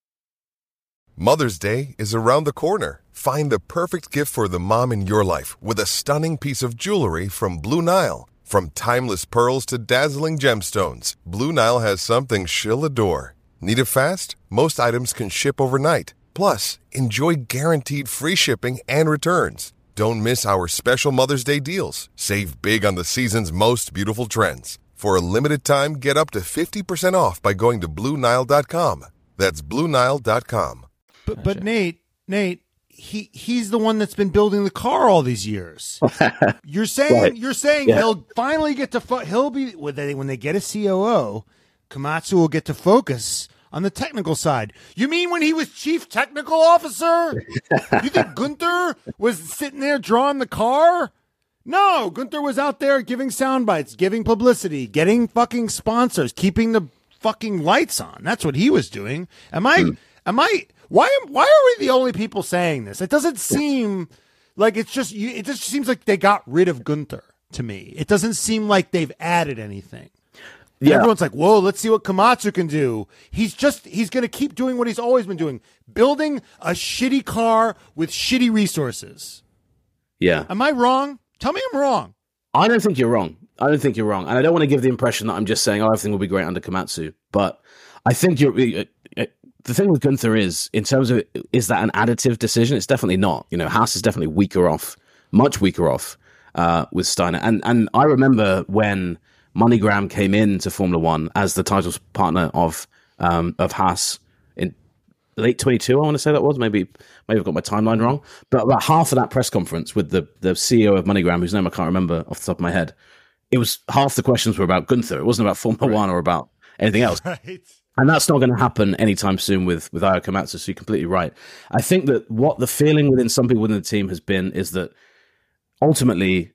Mother's Day is around the corner. Find the perfect gift for the mom in your life with a stunning piece of jewelry from Blue Nile. From timeless pearls to dazzling gemstones, Blue Nile has something she'll adore. Need it fast? Most items can ship overnight. Plus, enjoy guaranteed free shipping and returns. Don't miss our special Mother's Day deals. Save big on the season's most beautiful trends. For a limited time, get up to fifty percent off by going to blue nile dot com. That's blue nile dot com. But, but Nate, Nate, he he's the one that's been building the car all these years. You're saying right. you're saying yeah. he'll finally get to fo- he'll be when they when they get a C O O, Komatsu will get to focus on the technical side. You mean when he was chief technical officer? You think Gunther was sitting there drawing the car? No, Gunther was out there giving sound bites, giving publicity, getting fucking sponsors, keeping the fucking lights on. That's what he was doing. Am I? Mm. Am I? Why am? Why are we the only people saying this? It doesn't seem like it's just. It just seems like they got rid of Gunther to me. It doesn't seem like they've added anything. And yeah. Everyone's like, whoa, let's see what Komatsu can do. He's just, he's going to keep doing what he's always been doing, building a shitty car with shitty resources. Yeah. Am I wrong? Tell me I'm wrong. I don't think you're wrong. I don't think you're wrong. And I don't want to give the impression that I'm just saying, oh, everything will be great under Komatsu. But I think you're, uh, the thing with Gunther is, in terms of, is that an additive decision? It's definitely not. You know, Haas is definitely weaker off, much weaker off uh, with Steiner. And, and I remember when MoneyGram came into Formula One as the title partner of um, of Haas in late twenty-two, I want to say that was. Maybe maybe I've got my timeline wrong. But about half of that press conference with the, the C E O of MoneyGram, whose name I can't remember off the top of my head, it was half the questions were about Gunther. It wasn't about Formula right. One or about anything else. Right. And that's not going to happen anytime soon with, with Ayao Komatsu, so you're completely right. I think that what the feeling within some people within the team has been is that ultimately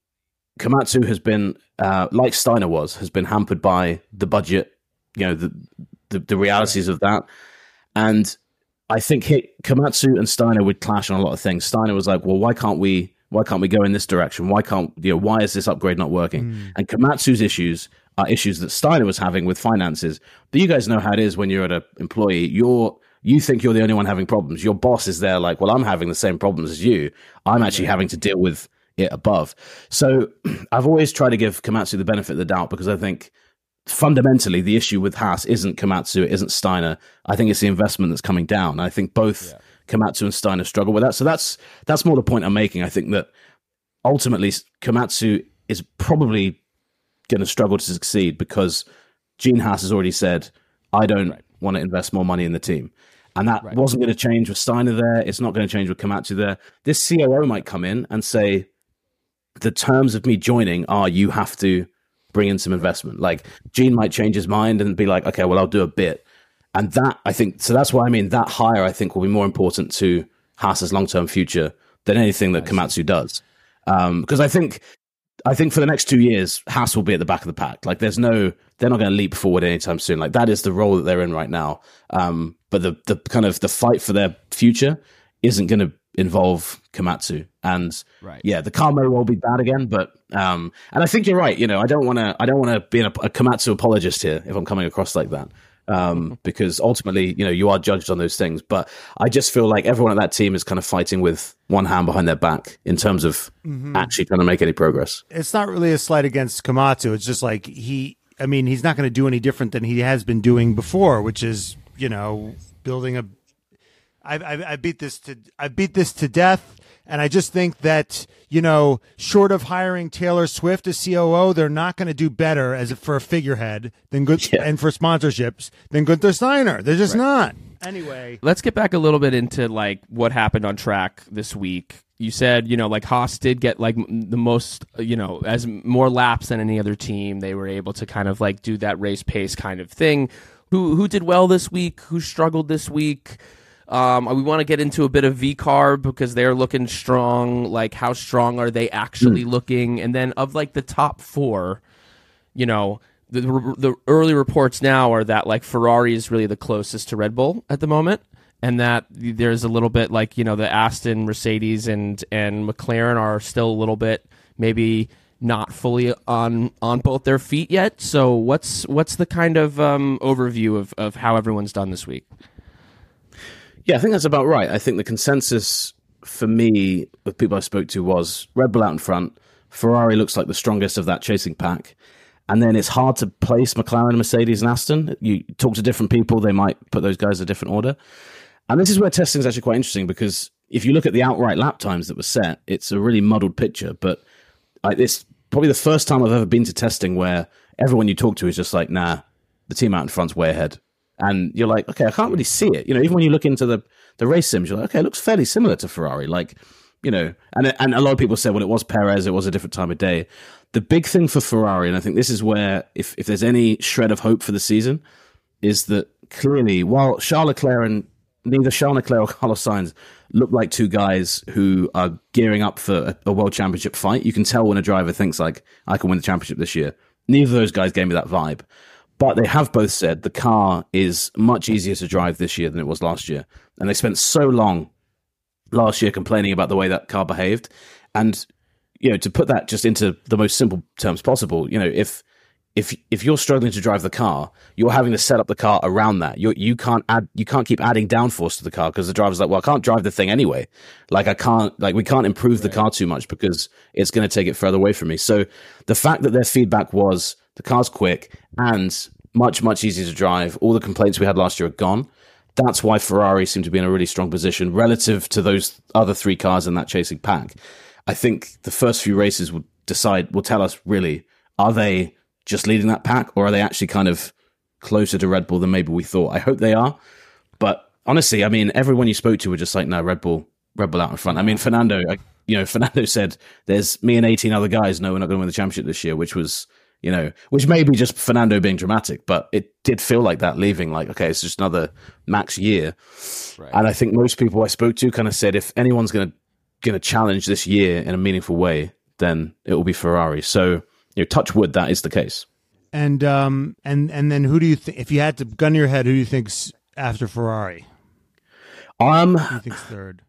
Komatsu has been, uh, like Steiner was, has been hampered by the budget, you know, the the, the realities of that. And I think he, Komatsu and Steiner would clash on a lot of things. Steiner was like, well, why can't we why can't we go in this direction? Why can't, you know, why is this upgrade not working? Mm. And Komatsu's issues are issues that Steiner was having with finances. But you guys know how it is when you're an employee. You're You think you're the only one having problems. Your boss is there like, well, I'm having the same problems as you. I'm actually yeah. having to deal with it above. So I've always tried to give Komatsu the benefit of the doubt because I think fundamentally, the issue with Haas isn't Komatsu, it isn't Steiner. I think it's the investment that's coming down. I think both yeah. Komatsu and Steiner struggle with that. So that's that's more the point I'm making. I think that ultimately Komatsu is probably going to struggle to succeed because Gene Haas has already said, I don't right. want to invest more money in the team. And that right. wasn't going to change with Steiner there. It's not going to change with Komatsu there. This C O O might come in and say, the terms of me joining are you have to bring in some investment. Like Gene might change his mind and be like, okay, well, I'll do a bit. And that, I think, so that's why I mean, that hire, I think, will be more important to Haas's long-term future than anything that Komatsu does. Um, because I think, I think for the next two years, Haas will be at the back of the pack. Like there's no, they're not going to leap forward anytime soon. Like that is the role that they're in right now. Um, but the, the kind of the fight for their future isn't going to involve Komatsu. And right. yeah, the car may well be bad again, but um, and I think you're right. You know, I don't want to, I don't want to be a, a Komatsu apologist here if I'm coming across like that, um, because ultimately, you know, you are judged on those things. But I just feel like everyone at that team is kind of fighting with one hand behind their back in terms of mm-hmm. actually trying to make any progress. It's not really a slight against Komatsu. It's just like he, I mean, he's not going to do any different than he has been doing before, which is, you know, building a. I, I, I beat this to I beat this to death, and I just think that, you know, short of hiring Taylor Swift as C O O, they're not going to do better as a, for a figurehead than good yeah. and for sponsorships than Gunther Steiner. They're just right. not. Anyway, let's get back a little bit into like what happened on track this week. You said, you know, like Haas did get like the most, you know, as more laps than any other team. They were able to kind of like do that race pace kind of thing. Who who did well this week? Who struggled this week? Um, we want to get into a bit of V-Carb because they're looking strong. Like, how strong are they actually mm. looking? And then of like the top four, you know, the the early reports now are that like Ferrari is really the closest to Red Bull at the moment, and that there's a little bit like, you know, the Aston, Mercedes, and and McLaren are still a little bit maybe not fully on on both their feet yet. So what's what's the kind of um, overview of of how everyone's done this week? Yeah, I think that's about right. I think the consensus for me, with people I spoke to, was Red Bull out in front. Ferrari looks like the strongest of that chasing pack. And then it's hard to place McLaren, Mercedes, and Aston. You talk to different people, they might put those guys in a different order. And this is where testing is actually quite interesting, because if you look at the outright lap times that were set, it's a really muddled picture. But I, it's probably the first time I've ever been to testing where everyone you talk to is just like, nah, the team out in front's way ahead. And you're like, okay, I can't really see it. You know, even when you look into the, the race sims, you're like, okay, it looks fairly similar to Ferrari. Like, you know, and and a lot of people said, well, it was Perez, it was a different time of day. The big thing for Ferrari, and I think this is where, if, if there's any shred of hope for the season, is that clearly, while Charles Leclerc and neither Charles Leclerc or Carlos Sainz look like two guys who are gearing up for a, a world championship fight, you can tell when a driver thinks like, I can win the championship this year. Neither of those guys gave me that vibe. But they have both said the car is much easier to drive this year than it was last year. And they spent so long last year complaining about the way that car behaved. And, you know, to put that just into the most simple terms possible, you know, if if if you're struggling to drive the car, you're having to set up the car around that. You you can't add you can't keep adding downforce to the car because the driver's like, well, I can't drive the thing anyway. Like I can't like we can't improve the car too much because it's going to take it further away from me. So the fact that their feedback was the car's quick and much, much easier to drive. All the complaints we had last year are gone. That's why Ferrari seem to be in a really strong position relative to those other three cars in that chasing pack. I think the first few races will decide, will tell us really, are they just leading that pack or are they actually kind of closer to Red Bull than maybe we thought? I hope they are. But honestly, I mean, everyone you spoke to were just like, no, Red Bull, Red Bull out in front. I mean, Fernando, you know, Fernando said, there's me and eighteen other guys. No, we're not going to win the championship this year, which was, you know, which may be just Fernando being dramatic, but it did feel like that leaving, like, okay, it's just another max year. Right. And I think most people I spoke to kind of said, if anyone's going to going to challenge this year in a meaningful way, then it will be Ferrari. So, you know, touch wood, that is the case. And um, and and then who do you think, if you had to gun your head, who do you think's after Ferrari? Um, who do you think's third?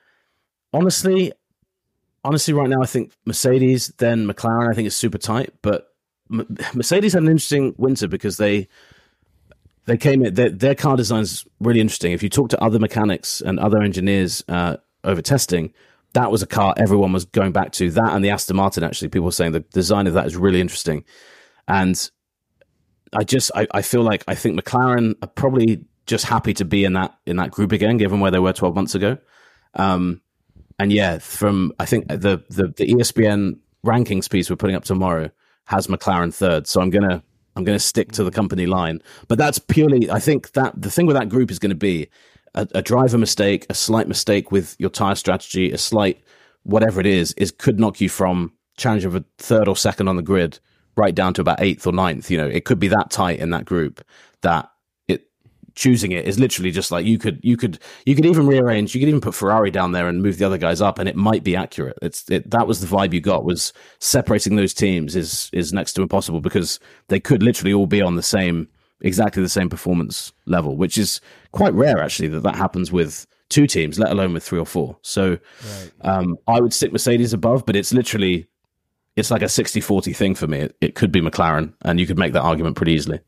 Honestly, honestly, right now, I think Mercedes, then McLaren, I think is super tight, but Mercedes had an interesting winter because they they came in, their, their car design's really interesting. If you talk to other mechanics and other engineers uh, over testing, that was a car everyone was going back to. That and the Aston Martin, actually, people were saying the design of that is really interesting. And I just I, I feel like I think McLaren are probably just happy to be in that in that group again, given where they were twelve months ago. Um, and yeah, from I think the, the the E S P N rankings piece we're putting up tomorrow has McLaren third. So I'm gonna I'm gonna stick to the company line. But that's purely I think that the thing with that group is going to be a, a driver mistake, a slight mistake with your tire strategy, a slight whatever it is, is could knock you from challenge of a third or second on the grid right down to about eighth or ninth. You know, it could be that tight in that group that it choosing it is literally just like you could you could you could even rearrange, you could even put Ferrari down there and move the other guys up, and it might be accurate. It's it, that was the vibe you got, was separating those teams is is next to impossible, because they could literally all be on the same exactly the same performance level, which is quite rare actually that that happens with two teams, let alone with three or four. So right. um, I would stick Mercedes above, but it's literally it's like a sixty forty thing for me. It, it could be McLaren, and you could make that argument pretty easily.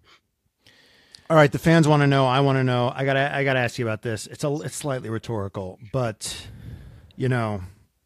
All right, the fans want to know. I want to know. I gotta. I gotta ask you about this. It's a. It's slightly rhetorical, but you know,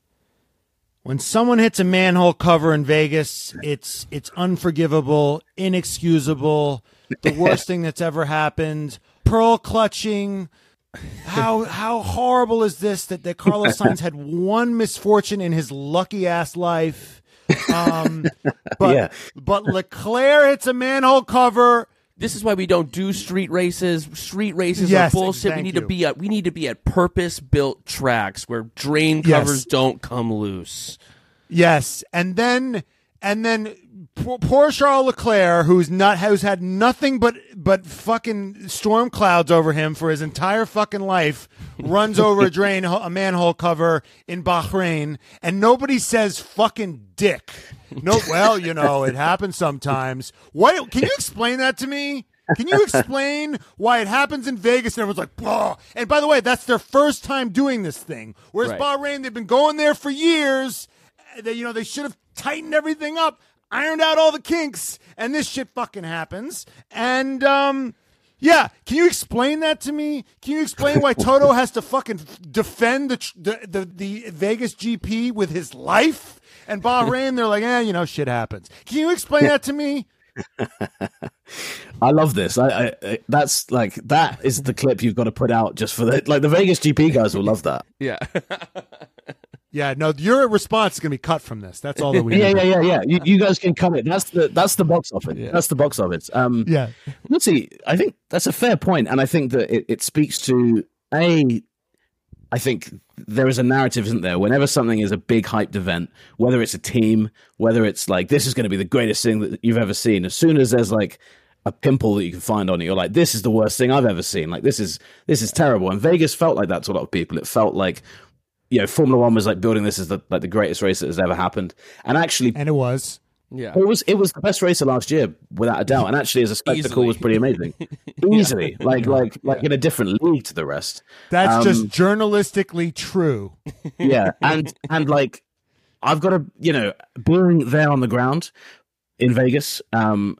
when someone hits a manhole cover in Vegas, it's it's unforgivable, inexcusable, the worst thing that's ever happened. Pearl clutching. How how horrible is this that, that Carlos Sainz had one misfortune in his lucky ass life? Um, but yeah. but Leclerc hits a manhole cover. This is why we don't do street races. Street races yes, are bullshit. We need you. to be at we need to be at purpose-built tracks where drain covers yes. don't come loose. Yes, and then and then poor, poor Charles Leclerc, who's not who's had nothing but but fucking storm clouds over him for his entire fucking life, runs over a drain a manhole cover in Bahrain, and nobody says fucking dick. No, well, you know, it happens sometimes. What? Can you explain that to me? Can you explain why it happens in Vegas and everyone's like, oh. And by the way, that's their first time doing this thing. Whereas right. Bahrain, they've been going there for years. They, you know, they should have tightened everything up, ironed out all the kinks, and this shit fucking happens. And, um, yeah, can you explain that to me? Can you explain why Toto has to fucking defend the, the, the, the Vegas G P with his life? And Bahrain, they're like, eh, you know, shit happens. Can you explain that to me? I love this. I, I that's like that is the clip you've got to put out just for the like the Vegas G P guys will love that. Yeah. Yeah, no, your response is going to be cut from this. That's all that we yeah, need. yeah, yeah, yeah. You, you guys can cut it. That's the that's the box office. Yeah. That's the box office. Um, yeah. Let's see. I think that's a fair point, and I think that it, it speaks to a. I think there is a narrative, isn't there? Whenever something is a big hyped event, whether it's a team, whether it's like this is going to be the greatest thing that you've ever seen, as soon as there's like a pimple that you can find on it, you're like, this is the worst thing I've ever seen. Like this is this is terrible. And Vegas felt like that to a lot of people. It felt like, you know, Formula One was like building this as the like the greatest race that has ever happened. And actually, and it was. Yeah, it was it was the best race of last year without a doubt, and actually as a spectacle Easily. was pretty amazing. Easily, yeah. like like like yeah. in a different league to the rest. That's um, just journalistically true. Yeah, and and like I've got to you know being there on the ground in Vegas, um,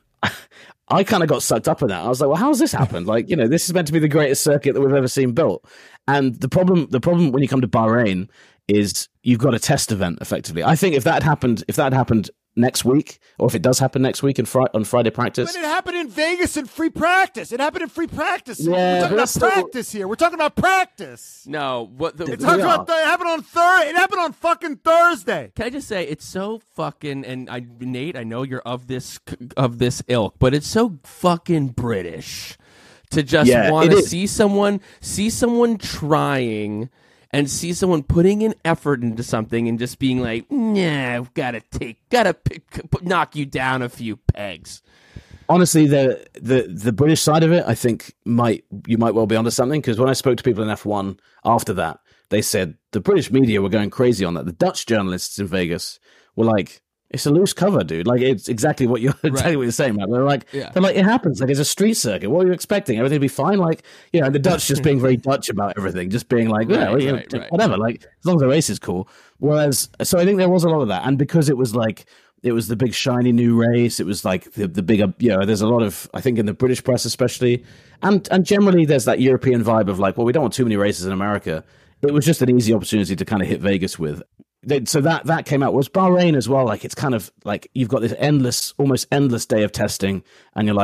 I kind of got sucked up in that. I was like, well, how's this happened? Like you know, this is meant to be the greatest circuit that we've ever seen built, and the problem the problem when you come to Bahrain is you've got a test event effectively. I think if that had happened, if that had happened. next week, or if it does happen next week in fri- on Friday practice. But it happened in Vegas in free practice. It happened in free practice. Yeah, We're talking about still... practice here. We're talking about practice. No, what the, it, about th- it happened on Thursday. It happened on fucking Thursday. Can I just say it's so fucking and I Nate, I know you're of this of this ilk, but it's so fucking British to just yeah, want to see someone see someone trying. And see someone putting in effort into something and just being like, nah, gotta take, gotta pick, knock you down a few pegs. Honestly, the the the British side of it, I think might you might well be onto something, because when I spoke to people in F one after that, they said the British media were going crazy on that. The Dutch journalists in Vegas were like, it's a loose cover, dude. Like, it's exactly what you're right. telling what you're saying, man. They're like, yeah. they're like, it happens. Like, it's a street circuit. What are you expecting? Everything to be fine? Like, you know, the Dutch just being very Dutch about everything, just being like, yeah, right, you know, right, whatever. Right. Like, as long as the race is cool. Whereas, so I think there was a lot of that. And because it was like, it was the big shiny new race. It was like the, the bigger, you know, there's a lot of, I think in the British press especially, and and generally there's that European vibe of like, well, we don't want too many races in America. It was just an easy opportunity to kind of hit Vegas with. So that that came out. Was Bahrain as well. Like, it's kind of like you've got this endless, almost endless day of testing, and you're like,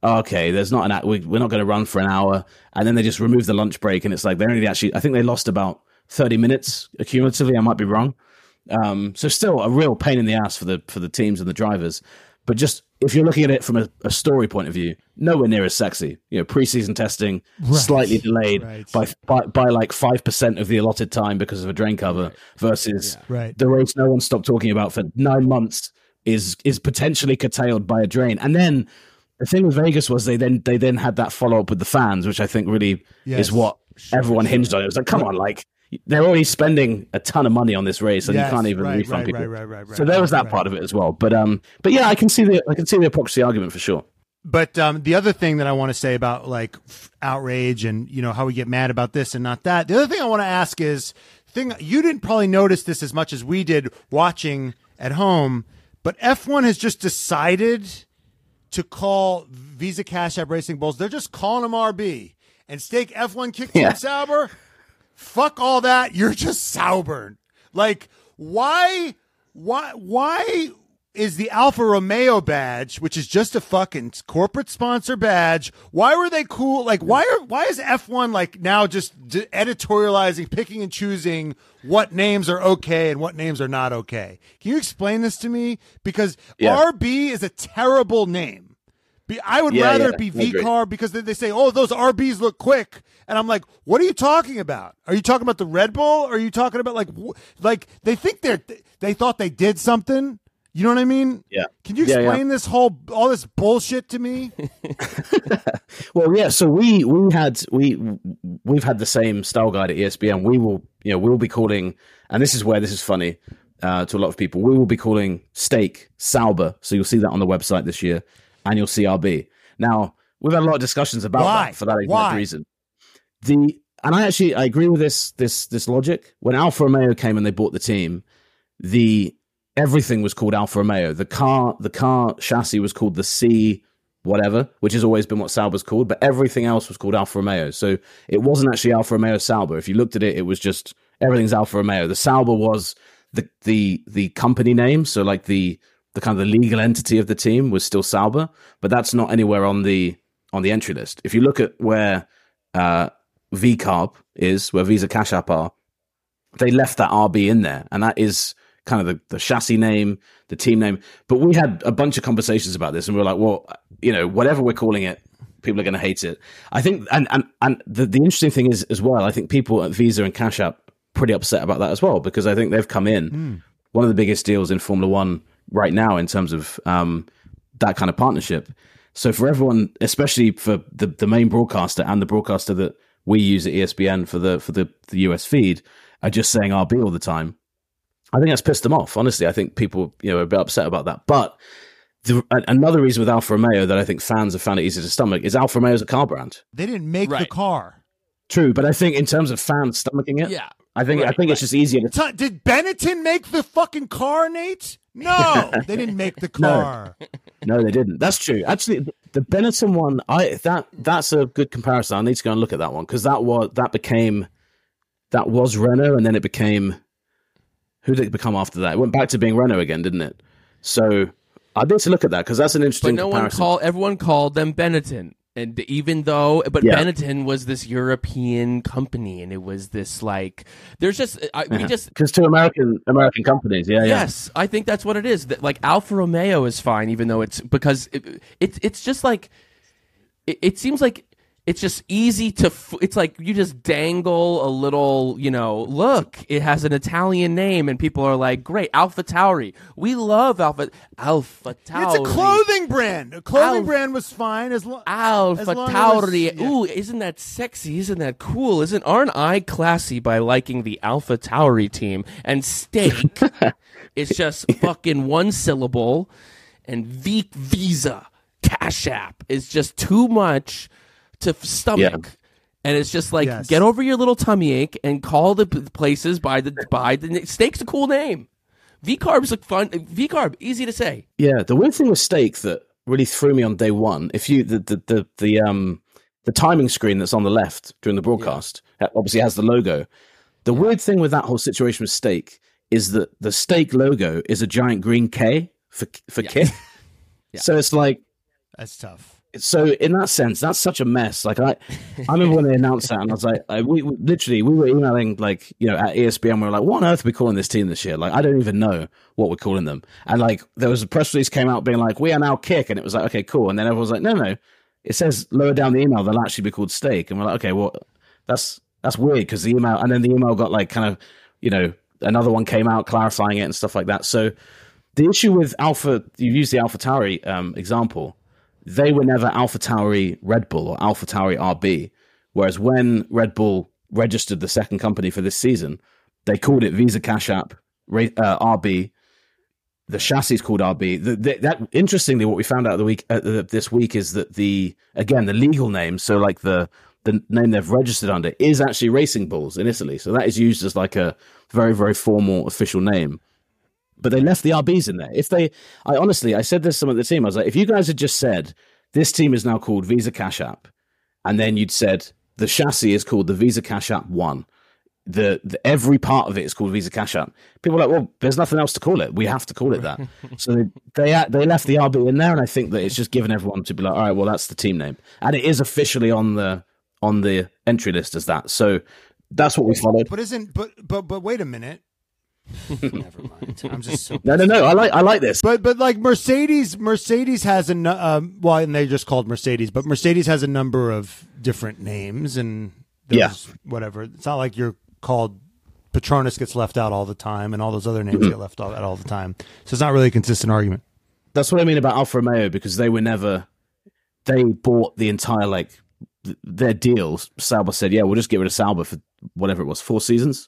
okay, there's not an we, we're not going to run for an hour, and then they just remove the lunch break, and it's like they only actually I think they lost about thirty minutes cumulatively. I might be wrong. Um, so still a real pain in the ass for the for the teams and the drivers. But just if you're looking at it from a, a story point of view, nowhere near as sexy. You know, preseason testing right. slightly delayed right. by, by by like five percent of the allotted time because of a drain cover, right. versus yeah. right. the race no one stopped talking about for nine months is is potentially curtailed by a drain. And then the thing with Vegas was they then they then had that follow up with the fans, which I think really yes. is what sure, everyone sure. hinged on. It was like, come on, like. They're already spending a ton of money on this race, and yes, you can't even right, refund right, people. Right, right, right, so there was that right. part of it as well. But um, but yeah, I can see the I can see the hypocrisy argument for sure. But um, the other thing that I want to say about like f- outrage and you know how we get mad about this and not that. The other thing I want to ask is thing you didn't probably notice this as much as we did watching at home, but F one has just decided to call Visa Cash App Racing Bulls. They're just calling them R B and stake F one kick Team yeah. Sauber. Fuck all that. You're just Sauber. Like, why, why, why is the Alfa Romeo badge, which is just a fucking corporate sponsor badge, why were they cool? Like, why are, why is F one like now just d- editorializing, picking and choosing what names are okay and what names are not okay? Can you explain this to me? Because yeah. R B is a terrible name. Be, I would yeah, rather yeah, it be V-Carb because they, they say, oh, those R Bs look quick. And I'm like, what are you talking about? Are you talking about the Red Bull? Or are you talking about like, wh- like they think they're, they thought they did something. You know what I mean? Yeah. Can you yeah, explain yeah. this whole, all this bullshit to me? Well, yeah. So we, we had, we, we've had the same style guide at E S P N. We will, you know, we'll be calling, and this is where this is funny uh, to a lot of people. We will be calling steak Sauber. So you'll see that on the website this year. And you'll see R B. Now, we've had a lot of discussions about Why? that for that Why? reason. The and I actually I agree with this this this logic. When Alfa Romeo came and they bought the team, the everything was called Alfa Romeo. The car the car chassis was called the C whatever, which has always been what Sauber's called, but everything else was called Alfa Romeo. So it wasn't actually Alfa Romeo Sauber. If you looked at it, it was just everything's Alfa Romeo. The Sauber was the the the company name, so like the the kind of the legal entity of the team was still Sauber, but that's not anywhere on the on the entry list. If you look at where uh, V-Carb is, where Visa Cash App are, they left that R B in there, and that is kind of the, the chassis name, the team name. But we had a bunch of conversations about this, and we were like, well, you know, whatever we're calling it, people are going to hate it. I think, and and, and the, the interesting thing is as well, I think people at Visa and Cash App pretty upset about that as well, because I think they've come in, mm. one of the biggest deals in Formula One right now in terms of um, that kind of partnership. So for everyone, especially for the, the main broadcaster and the broadcaster that we use at E S P N for the for the, the U S feed, are just saying R B all the time, I think that's pissed them off. Honestly, I think people you know are a bit upset about that. But the, another reason with Alfa Romeo that I think fans have found it easy to stomach is Alfa Romeo is a car brand. They didn't make right. the car. True, but I think in terms of fans stomaching it, yeah, I think right, I think right. it's just easier to. T- did Benetton make the fucking car, Nate? No, they didn't make the car. No. no, they didn't. That's true. Actually, the Benetton one, I that that's a good comparison. I need to go and look at that one because that was that became that was Renault, and then it became who did it become after that? It went back to being Renault again, didn't it? So I need to look at that because that's an interesting. But no comparison. one called. Everyone called them Benetton. And even though, but yeah. Benetton was this European company, and it was this like, there's just, I, we just because two American American companies, yeah, yes, yeah. I think that's what it is. That like Alfa Romeo is fine, even though it's because it, it it's just like, it, it seems like it's just easy to. F- it's like you just dangle a little, you know. Look, it has an Italian name, and people are like, "Great, Alpha Tauri. We love Alpha Alpha Tauri. It's a clothing brand. A clothing Alpha, brand was fine as, lo- Alpha as long Tauri. as yeah. Ooh, isn't that sexy? Isn't that cool? Isn't aren't I classy by liking the Alpha Tauri team? And steak is just fucking one syllable, and v- Visa Cash App is just too much to stomach, yeah. and it's just like yes. get over your little tummy ache and call the places by the by the steak's a cool name. V-Carb's a fun V-Carb, easy to say. Yeah, the weird thing with steak that really threw me on day one, if you the the the, the um the timing screen that's on the left during the broadcast yeah. obviously has the logo. The yeah. weird thing with that whole situation with steak is that the steak logo is a giant green K for for yeah. kit. yeah. So it's like that's tough. so in that sense, that's such a mess. Like I, I remember when they announced that, and I was like, I, we, we literally we were emailing like you know at E S P N. We were like, what on earth are we calling this team this year? Like I don't even know what we're calling them. And like there was a press release came out being like, we are now Kick, and it was like, okay, cool. And then everyone was like, no, no, it says lower down the email they'll actually be called Stake, and we're like, okay, well that's that's weird because the email, and then the email got like kind of you know another one came out clarifying it and stuff like that. So the issue with Alpha, you use the AlphaTauri um, example. They were never AlphaTauri Red Bull or AlphaTauri R B, whereas when Red Bull registered the second company for this season, they called it Visa Cash App uh, R B. The chassis is called R B. The, the, that interestingly, what we found out the week uh, this week is that the again the legal name, so like the the name they've registered under, is actually Racing Bulls in Italy. So that is used as like a very very formal official name. But they left the R Bs in there. If they, I honestly, I said this to some of the team. I was like, if you guys had just said this team is now called Visa Cash App, and then you'd said the chassis is called the Visa Cash App One, the, the every part of it is called Visa Cash App. People are like, well, there's nothing else to call it. We have to call it that. So they they they left the R B in there, and I think that it's just given everyone to be like, all right, well, that's the team name, and it is officially on the on the entry list as that. So that's what we followed. But isn't but but but wait a minute. Never mind. I'm just so no, no, no. I like, I like this. But, but like Mercedes, Mercedes has a um, well, and they just called Mercedes, but Mercedes has a number of different names, and there's yeah, whatever. It's not like you're called Petronas gets left out all the time, and all those other names mm-hmm. get left out all the time. So it's not really a consistent argument. That's what I mean about Alfa Romeo, because they were never. They bought the entire like th- their deals. Sauber said, "Yeah, we'll just get rid of Sauber for whatever it was, four seasons."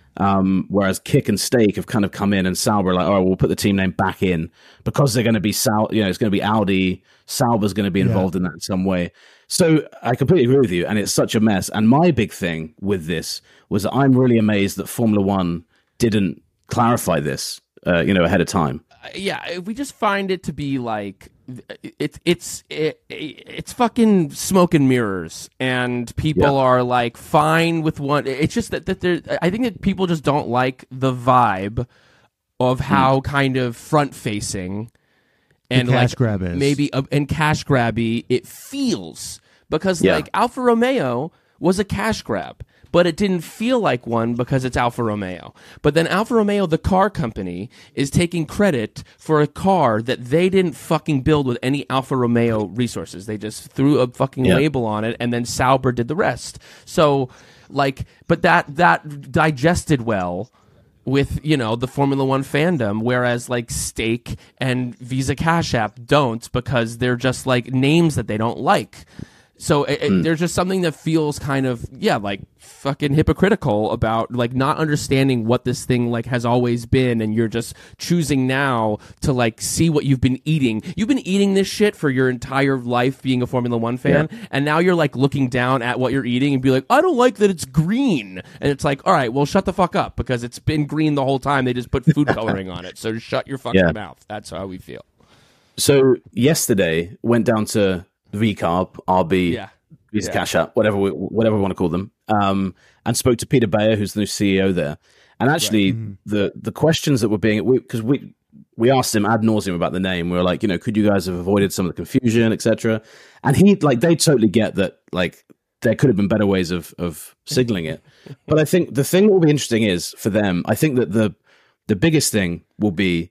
Um, whereas Kick and Stake have kind of come in, and Sauber are like, all right, we'll put the team name back in because they're going to be Sau- you know, it's going to be Audi. Sauber's going to be involved yeah. in that in some way. So I completely agree with you, and it's such a mess. And my big thing with this was that I'm really amazed that Formula One didn't clarify this, uh, you know, ahead of time. Yeah, we just find it to be like it's it's it, it's fucking smoke and mirrors, and people yeah. are like fine with one. It's just that that there. I think that people just don't like the vibe of how mm. kind of front facing and the cash like grab is. maybe uh, and cash grabby it feels, because yeah. like Alfa Romeo was a cash grab, but it didn't feel like one because it's Alfa Romeo. But then Alfa Romeo, the car company, is taking credit for a car that they didn't fucking build with any Alfa Romeo resources. They just threw a fucking yeah. label on it, and then Sauber did the rest. So, like, but that that digested well with, you know, the Formula One fandom, whereas like Stake and Visa Cash App don't, because they're just like names that they don't like. So it, mm. it, there's just something that feels kind of, yeah, like fucking hypocritical about like not understanding what this thing like has always been, and you're just choosing now to like see what you've been eating. You've been eating this shit for your entire life being a Formula One fan, yeah. and now you're like looking down at what you're eating and be like, I don't like that it's green. And it's like, all right, well, shut the fuck up, because it's been green the whole time. They just put food coloring on it. So shut your fucking yeah. mouth. That's how we feel. So yesterday went down to V Carb, R B, yeah. Visa yeah. Cash App, whatever we, whatever we want to call them, um, and spoke to Peter Bayer, who's the new C E O there. And actually, right. mm-hmm. the the questions that were being, because we, we we asked him ad nauseum about the name. We were like, you know, could you guys have avoided some of the confusion, et cetera. And he, like, they totally get that, like, there could have been better ways of of signaling it. But I think the thing that will be interesting is for them, I think that the the biggest thing will be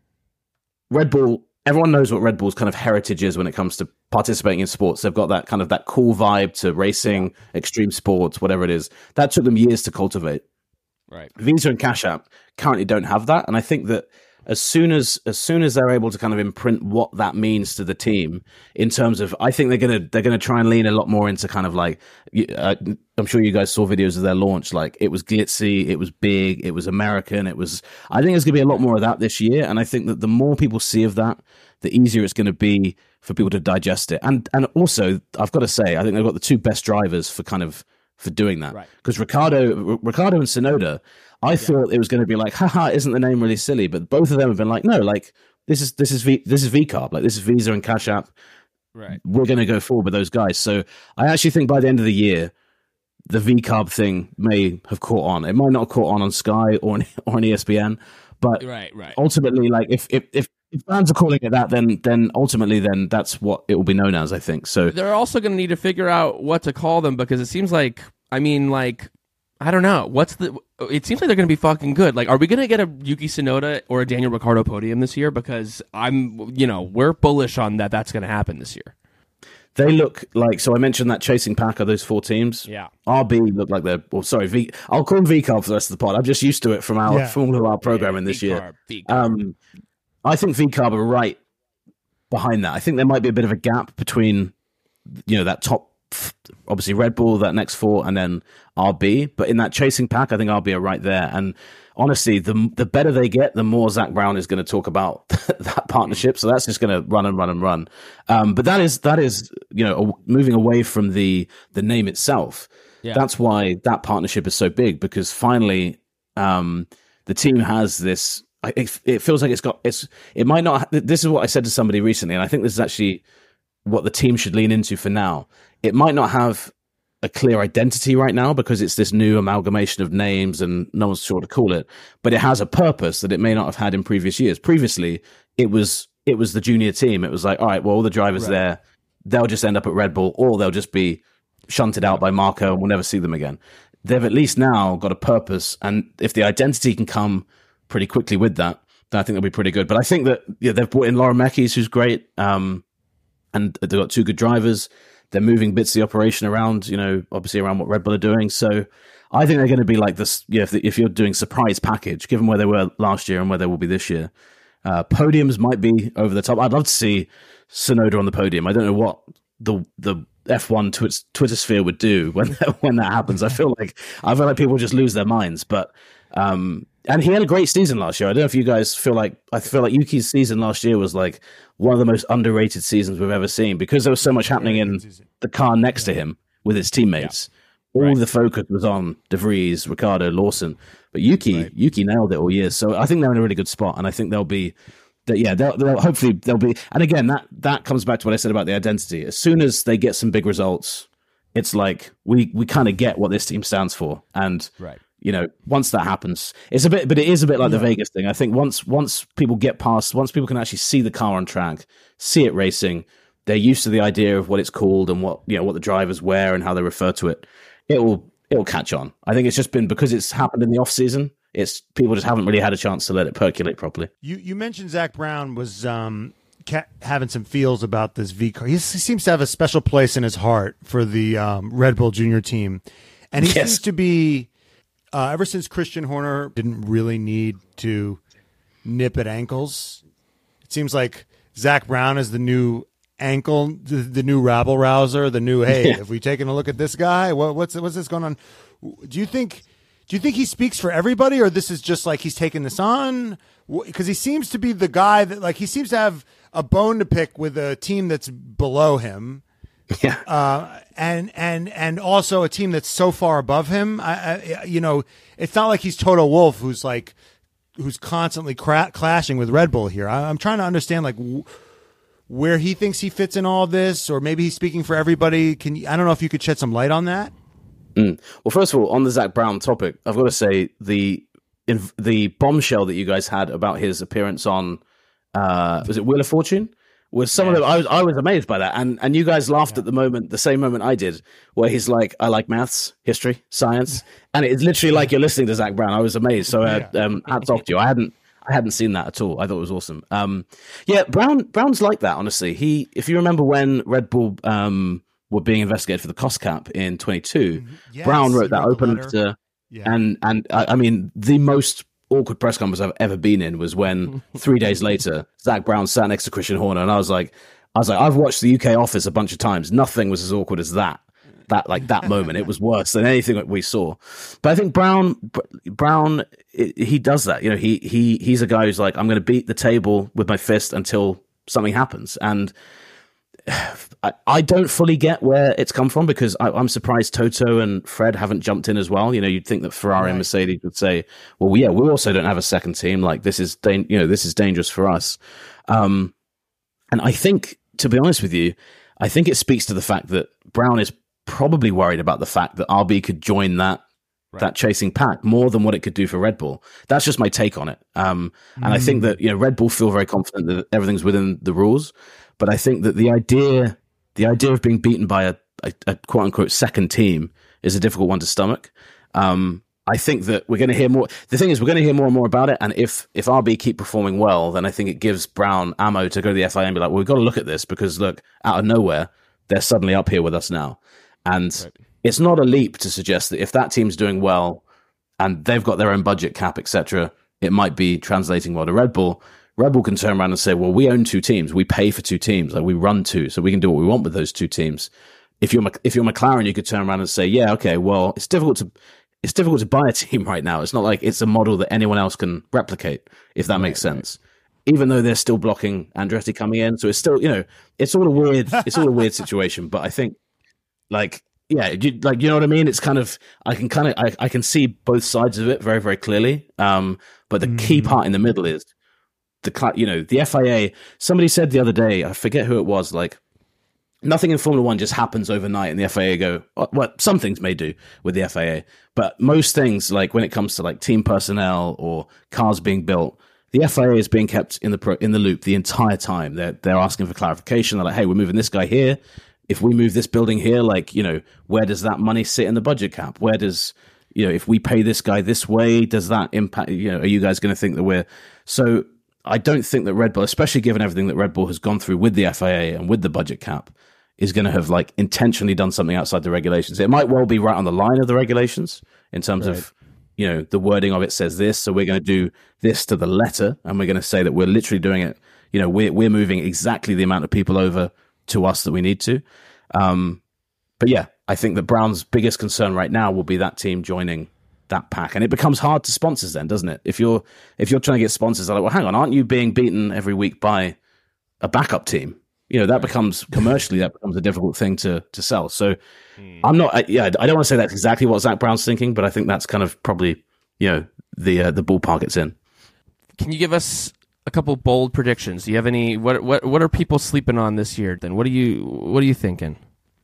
Red Bull. Everyone knows what Red Bull's kind of heritage is when it comes to participating in sports. They've got that kind of that cool vibe to racing, yeah. extreme sports, whatever it is. That took them years to cultivate. Right. Visa and Cash App currently don't have that, and I think that as soon as as soon as they're able to kind of imprint what that means to the team in terms of, I think they're gonna they're gonna try and lean a lot more into kind of like, uh, I'm sure you guys saw videos of their launch. Like, it was glitzy, it was big, it was American, it was. I think there's gonna be a lot more of that this year, and I think that the more people see of that, the easier it's going to be for people to digest it. And and also, I've got to say, I think they've got the two best drivers for kind of for doing that. Because right. Ricardo, Ricardo and Tsunoda, I yeah. thought it was going to be like, haha, isn't the name really silly? But both of them have been like, no, like this is this is v, this is V Carb, like this is Visa and Cash App. Right. We're going to go forward with those guys. So I actually think by the end of the year, the V Carb thing may have caught on. It might not have caught on on Sky or on, or on E S P N. But right, right. ultimately, like if, if if if fans are calling it that, then then ultimately then that's what it will be known as, I think. So they're also going to need to figure out what to call them, because it seems like, I mean, like, I don't know. What's the? It seems like they're going to be fucking good. Like, are we going to get a Yuki Tsunoda or a Daniel Ricciardo podium this year? Because I'm, you know, we're bullish on that. That's going to happen this year. They look like, so I mentioned that chasing pack of those four teams. Yeah. R B look like they're, well, sorry, V, I'll call them V C A R for the rest of the pod. I'm just used to it from our, Yeah. from all of our programming Yeah, this V C A R, year. V C A R. Um, I think V C A R are right behind that. I think there might be a bit of a gap between, you know, that top, obviously Red Bull, that next four, and then R B. But in that chasing pack, I think R B are right there. And honestly, the the better they get, the more Zach Brown is going to talk about that partnership. So that's just going to run and run and run. Um, but that is that is you know moving away from the the name itself. Yeah. That's why that partnership is so big, because finally um, the team has this. It, it feels like it's got it's. It might not. This is what I said to somebody recently, and I think this is actually what the team should lean into for now. It might not have a clear identity right now because it's this new amalgamation of names and no one's sure to call it, but it has a purpose that it may not have had in previous years. Previously, it was it was the junior team. It was like, all right, well, all the drivers Right. there, they'll just end up at Red Bull, or they'll just be shunted out by Marco and we'll never see them again. They've at least now got a purpose, and if the identity can come pretty quickly with that, then I think they'll be pretty good. But I think that yeah, they've brought in Laura Mekis, who's great, um, and they've got two good drivers. They're moving bits of the operation around, you know, obviously around what Red Bull are doing. So I think they're going to be like this. Yeah, if, if you're doing surprise package, given where they were last year and where they will be this year, uh, podiums might be over the top. I'd love to see Tsunoda on the podium. I don't know what the the F one Twitter, Twitter sphere would do when when that happens. I feel like I feel like people just lose their minds. But um, and he had a great season last year. I don't know if you guys feel like I feel like Yuki's season last year was like one of the most underrated seasons we've ever seen, because there was so much happening in the car next to him with his teammates. All Right. the focus was on De Vries, Ricciardo, Lawson, but Yuki Right. Yuki nailed it all year. So I think they're in a really good spot, and I think they'll be. That, yeah, they'll, they'll hopefully they'll be, and again that that comes back to what I said about the identity. As soon as they get some big results, it's like we we kind of get what this team stands for, and Right. you know, once that happens, it's a bit, but it is a bit like the Vegas thing. I think once once people get past, once people can actually see the car on track, see it racing, they're used to the idea of what it's called and what you know what the drivers wear and how they refer to it. It will it will catch on. I think it's just been because it's happened in the off season. It's people just haven't really had a chance to let it percolate properly. You you mentioned Zach Brown was um, ca- having some feels about this V car. He, s- he seems to have a special place in his heart for the um, Red Bull Junior team, and he Yes. seems to be uh, ever since Christian Horner didn't really need to nip at ankles. It seems like Zach Brown is the new ankle, the, the new rabble rouser, the new hey. Yeah. Have we taken a look at this guy? What, what's what's this going on? Do you think? Do you think he speaks for everybody, or this is just like he's taking this on? Because he seems to be the guy that, like, he seems to have a bone to pick with a team that's below him, Yeah, uh, and and and also a team that's so far above him. I, I, you know, it's not like he's Toto Wolff, who's like, who's constantly cra- clashing with Red Bull here. I, I'm trying to understand, like, w- where he thinks he fits in all this, or maybe he's speaking for everybody. Can you, I don't know if you could shed some light on that. Mm. Well, first of all, on the Zach Brown topic, I've got to say the in, the bombshell that you guys had about his appearance on uh, was it Wheel of Fortune? Was some of them I was I was amazed by that, and and you guys laughed at the moment, the same moment I did, where he's like, I like maths, history, science, and it's literally like you're listening to Zach Brown. I was amazed. So uh, um, hats off to you. I hadn't. I hadn't seen that at all. I thought it was awesome. Um, yeah, Brown Brown's like that. Honestly, he. If you remember when Red Bull um, were being investigated for the cost cap in twenty-two, Yes, Brown he wrote that wrote the open letter. letter, Yeah. and and I, I mean the most awkward press conference I've ever been in was when three days later Zach Brown sat next to Christian Horner, and I was like, I was like, I've watched the U K Office a bunch of times. Nothing was as awkward as that. That like that moment, it was worse than anything that we saw. But I think Brown, Brown, he does that. You know, he he he's a guy who's like, I'm going to beat the table with my fist until something happens. And I, I don't fully get where it's come from, because I, I'm surprised Toto and Fred haven't jumped in as well. You know, you'd think that Ferrari and Mercedes would say, well, yeah, we also don't have a second team. Like this is, dan- you know, this is dangerous for us. Um, and I think, to be honest with you, I think it speaks to the fact that Brown is probably worried about the fact that R B could join that right. that chasing pack more than what it could do for Red Bull. That's just my take on it. Um, and mm. I think that, you know, Red Bull feel very confident that everything's within the rules, but I think that the idea, the idea of being beaten by a, a, a quote unquote second team is a difficult one to stomach. Um, I think that we're going to hear more. The thing is, we're going to hear more and more about it. And if, if R B keep performing well, then I think it gives Brown ammo to go to the F I A and be like, well, we've got to look at this because look, out of nowhere, they're suddenly up here with us now. And right. it's not a leap to suggest that if that team's doing well and they've got their own budget cap, et cetera, it might be translating well to Red Bull. Red Bull can turn around and say, well, we own two teams. We pay for two teams. Like we run two, so we can do what we want with those two teams. If you're, if you're McLaren, you could turn around and say, yeah, okay, well, it's difficult to, it's difficult to buy a team right now. It's not like it's a model that anyone else can replicate, if that right, makes sense. Right. Even though they're still blocking Andretti coming in. So it's still, you know, it's all a weird, it's all a weird situation. But I think like, yeah, you, like, you know what I mean? It's kind of, I can kind of, I, I can see both sides of it very, very clearly. Um, but the mm. key part in the middle is the, you know, the F I A, somebody said the other day, I forget who it was, like, nothing in Formula One just happens overnight, and the F I A go, well, some things may do with the F I A, but most things, like when it comes to like team personnel or cars being built, the F I A is being kept in the pro, in the loop the entire time. They're they're asking for clarification. They're like, hey, we're moving this guy here. If we move this building here, like, you know, where does that money sit in the budget cap? Where does, you know, if we pay this guy this way, does that impact, you know, are you guys going to think that we're, so I don't think that Red Bull, especially given everything that Red Bull has gone through with the F I A and with the budget cap, is going to have like intentionally done something outside the regulations. It might well be right on the line of the regulations in terms right. of, you know, the wording of it says this, so we're going to do this to the letter, and we're going to say that we're literally doing it. You know, we're we're moving exactly the amount of people over to us that we need to. Um, but yeah, I think that Brown's biggest concern right now will be that team joining that pack, and it becomes hard to sponsors then, doesn't it? If you're if you're trying to get sponsors, they're like, well, hang on, aren't you being beaten every week by a backup team? You know, that becomes commercially that becomes a difficult thing to to sell. So hmm. I'm not, I, yeah, I don't want to say that's exactly what Zach Brown's thinking, but I think that's kind of probably, you know, the uh, the ballpark it's in. Can you give us a couple bold predictions? Do you have any? What what what are people sleeping on this year? Then what are you what are you thinking?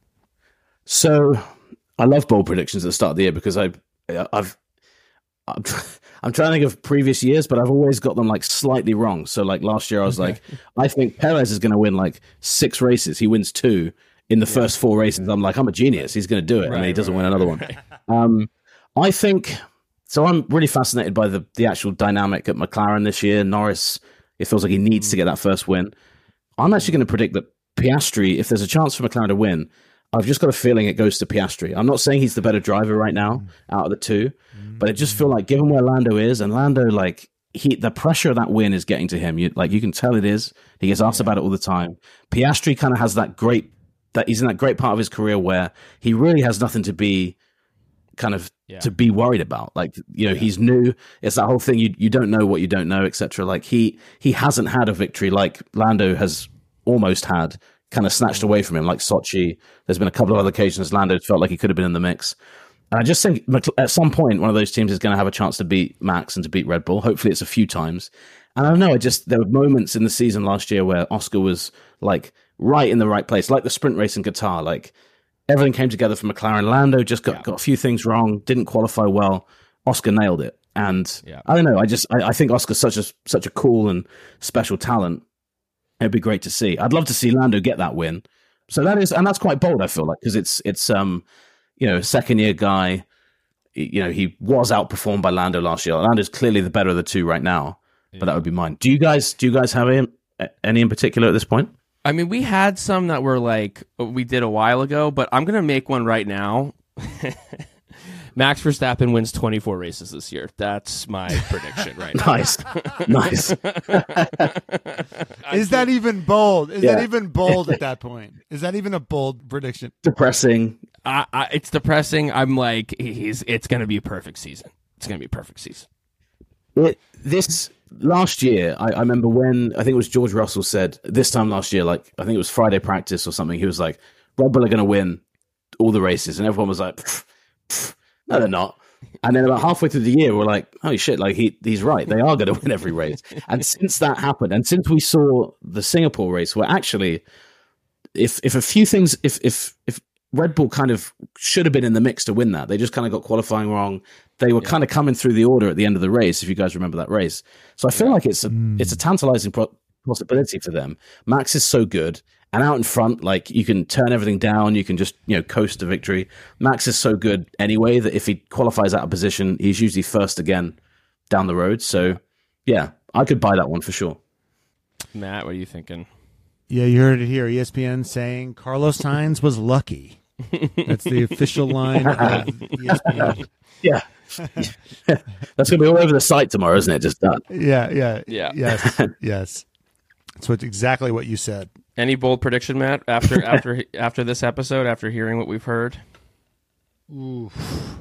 So I love bold predictions at the start of the year because I I've I'm, I'm trying to think of previous years, but I've always got them like slightly wrong. So like last year, I was like, I think Perez is going to win like six races. He wins two in the yeah. first four races. I'm like, I'm a genius. He's going to do it, right, and he doesn't right, win another right. one. Um, I think so. I'm really fascinated by the the actual dynamic at McLaren this year. Norris, it feels like he needs to get that first win. I'm actually going to predict that Piastri, if there's a chance for McLaren to win, I've just got a feeling it goes to Piastri. I'm not saying he's the better driver right now out of the two, but I just feel like given where Lando is, and Lando, like, he, the pressure of that win is getting to him. You, like, you can tell it is. He gets asked about it all the time. Piastri kind of has that great, that he's in that great part of his career where he really has nothing to be kind of yeah. to be worried about. Like, you know, yeah. he's new. It's that whole thing. You you don't know what you don't know, et cetera. Like he he hasn't had a victory like Lando has almost had, kind of snatched away from him, like Sochi. There's been a couple of other occasions Lando felt like he could have been in the mix. And I just think at some point, one of those teams is going to have a chance to beat Max and to beat Red Bull. Hopefully it's a few times. And I don't know, I just, there were moments in the season last year where Oscar was like right in the right place, like the sprint race in Qatar. Like everything came together for McLaren. Lando just got, yeah. got a few things wrong, didn't qualify well. Oscar nailed it. And yeah. I don't know, I just, I, I think Oscar's such a, such a cool and special talent. It'd be great to see. I'd love to see Lando get that win. So that is, and that's quite bold, I feel like, because it's, it's, um, you know, second year guy, you know, he was outperformed by Lando last year. Lando's clearly the better of the two right now, yeah. but that would be mine. Do you guys, do you guys have any, any in particular at this point? I mean, we had some that were like, we did a while ago, but I'm going to make one right now. Max Verstappen wins twenty-four races this year. That's my prediction right now. Nice. Nice. Is that even bold? Is yeah. that even bold at that point? Is that even a bold prediction? Depressing. I, I, it's depressing. I'm like, he's. It's going to be a perfect season. It's going to be a perfect season. It, this last year, I, I remember when, I think it was George Russell said, this time last year, like, I think it was Friday practice or something, he was like, Red Bull are going to win all the races. And everyone was like, pff, pff. No, they're not. And then about halfway through the year, we're like, holy shit, like he he's right. They are going to win every race. And since that happened, and since we saw the Singapore race, where actually, if if a few things, if if if Red Bull kind of should have been in the mix to win that. They just kind of got qualifying wrong. They were yeah. kind of coming through the order at the end of the race, if you guys remember that race. So I feel yeah. like it's a, mm. it's a tantalizing pro- possibility for them. Max is so good. And out in front, like, you can turn everything down. You can just, you know, coast to victory. Max is so good anyway that if he qualifies out of position, he's usually first again down the road. So, yeah, I could buy that one for sure. Matt, what are you thinking? Yeah, you heard it here. E S P N saying Carlos Sainz was lucky. That's the official line of E S P N. Yeah. That's going to be all over the site tomorrow, isn't it? Just done. Yeah, yeah. Yeah. Yes, yes. That's what, exactly what you said. Any bold prediction, Matt, after after after this episode, after hearing what we've heard? Ooh.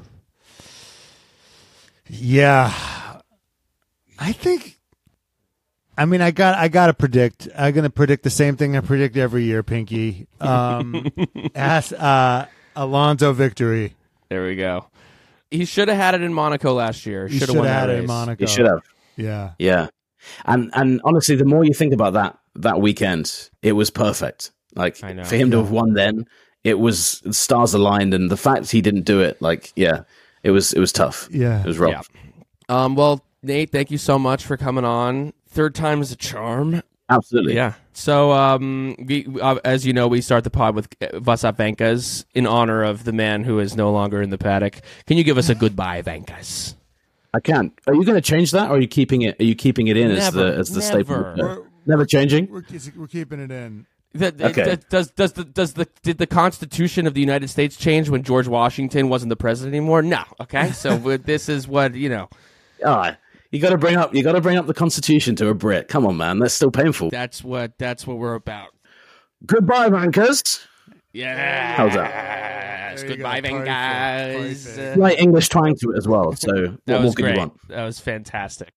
Yeah. I think I mean I got I gotta predict. I'm gonna predict the same thing I predict every year, Pinky. Um as uh Alonso victory. There we go. He should have had it in Monaco last year. He should have won had that it race. in Monaco. He should have. Yeah. Yeah. And and honestly, the more you think about that that weekend, it was perfect. Like, I know. for him to Yeah. have won then, it was stars aligned, and the fact he didn't do it, like, yeah, it was it was tough. Yeah. It was rough. Yeah. Um, well, Nate, thank you so much for coming on. Third time is a charm. Absolutely. Yeah. So, um, we, uh, as you know, we start the pod with What's Up, Venkas, in honor of the man who is no longer in the paddock. Can you give us a goodbye, Venkas? I can. Are you going to change that, or are you keeping it? Are you keeping it in Never, as the as the never. staple? We're- Never changing. We're, we're keeping it in. The, Okay. Does does the does the did the Constitution of the United States change when George Washington wasn't the president anymore? No. Okay. So this is what you know. Ah, you got to bring up. You got to bring up the Constitution to a Brit. Come on, man. That's still painful. That's what that's what we're about. Goodbye, Vankers. Yeah. How's that? There you Goodbye, go. Venkas. Perfect. Perfect. Like English twang to it as well. So what That more was could great. you want? That was fantastic.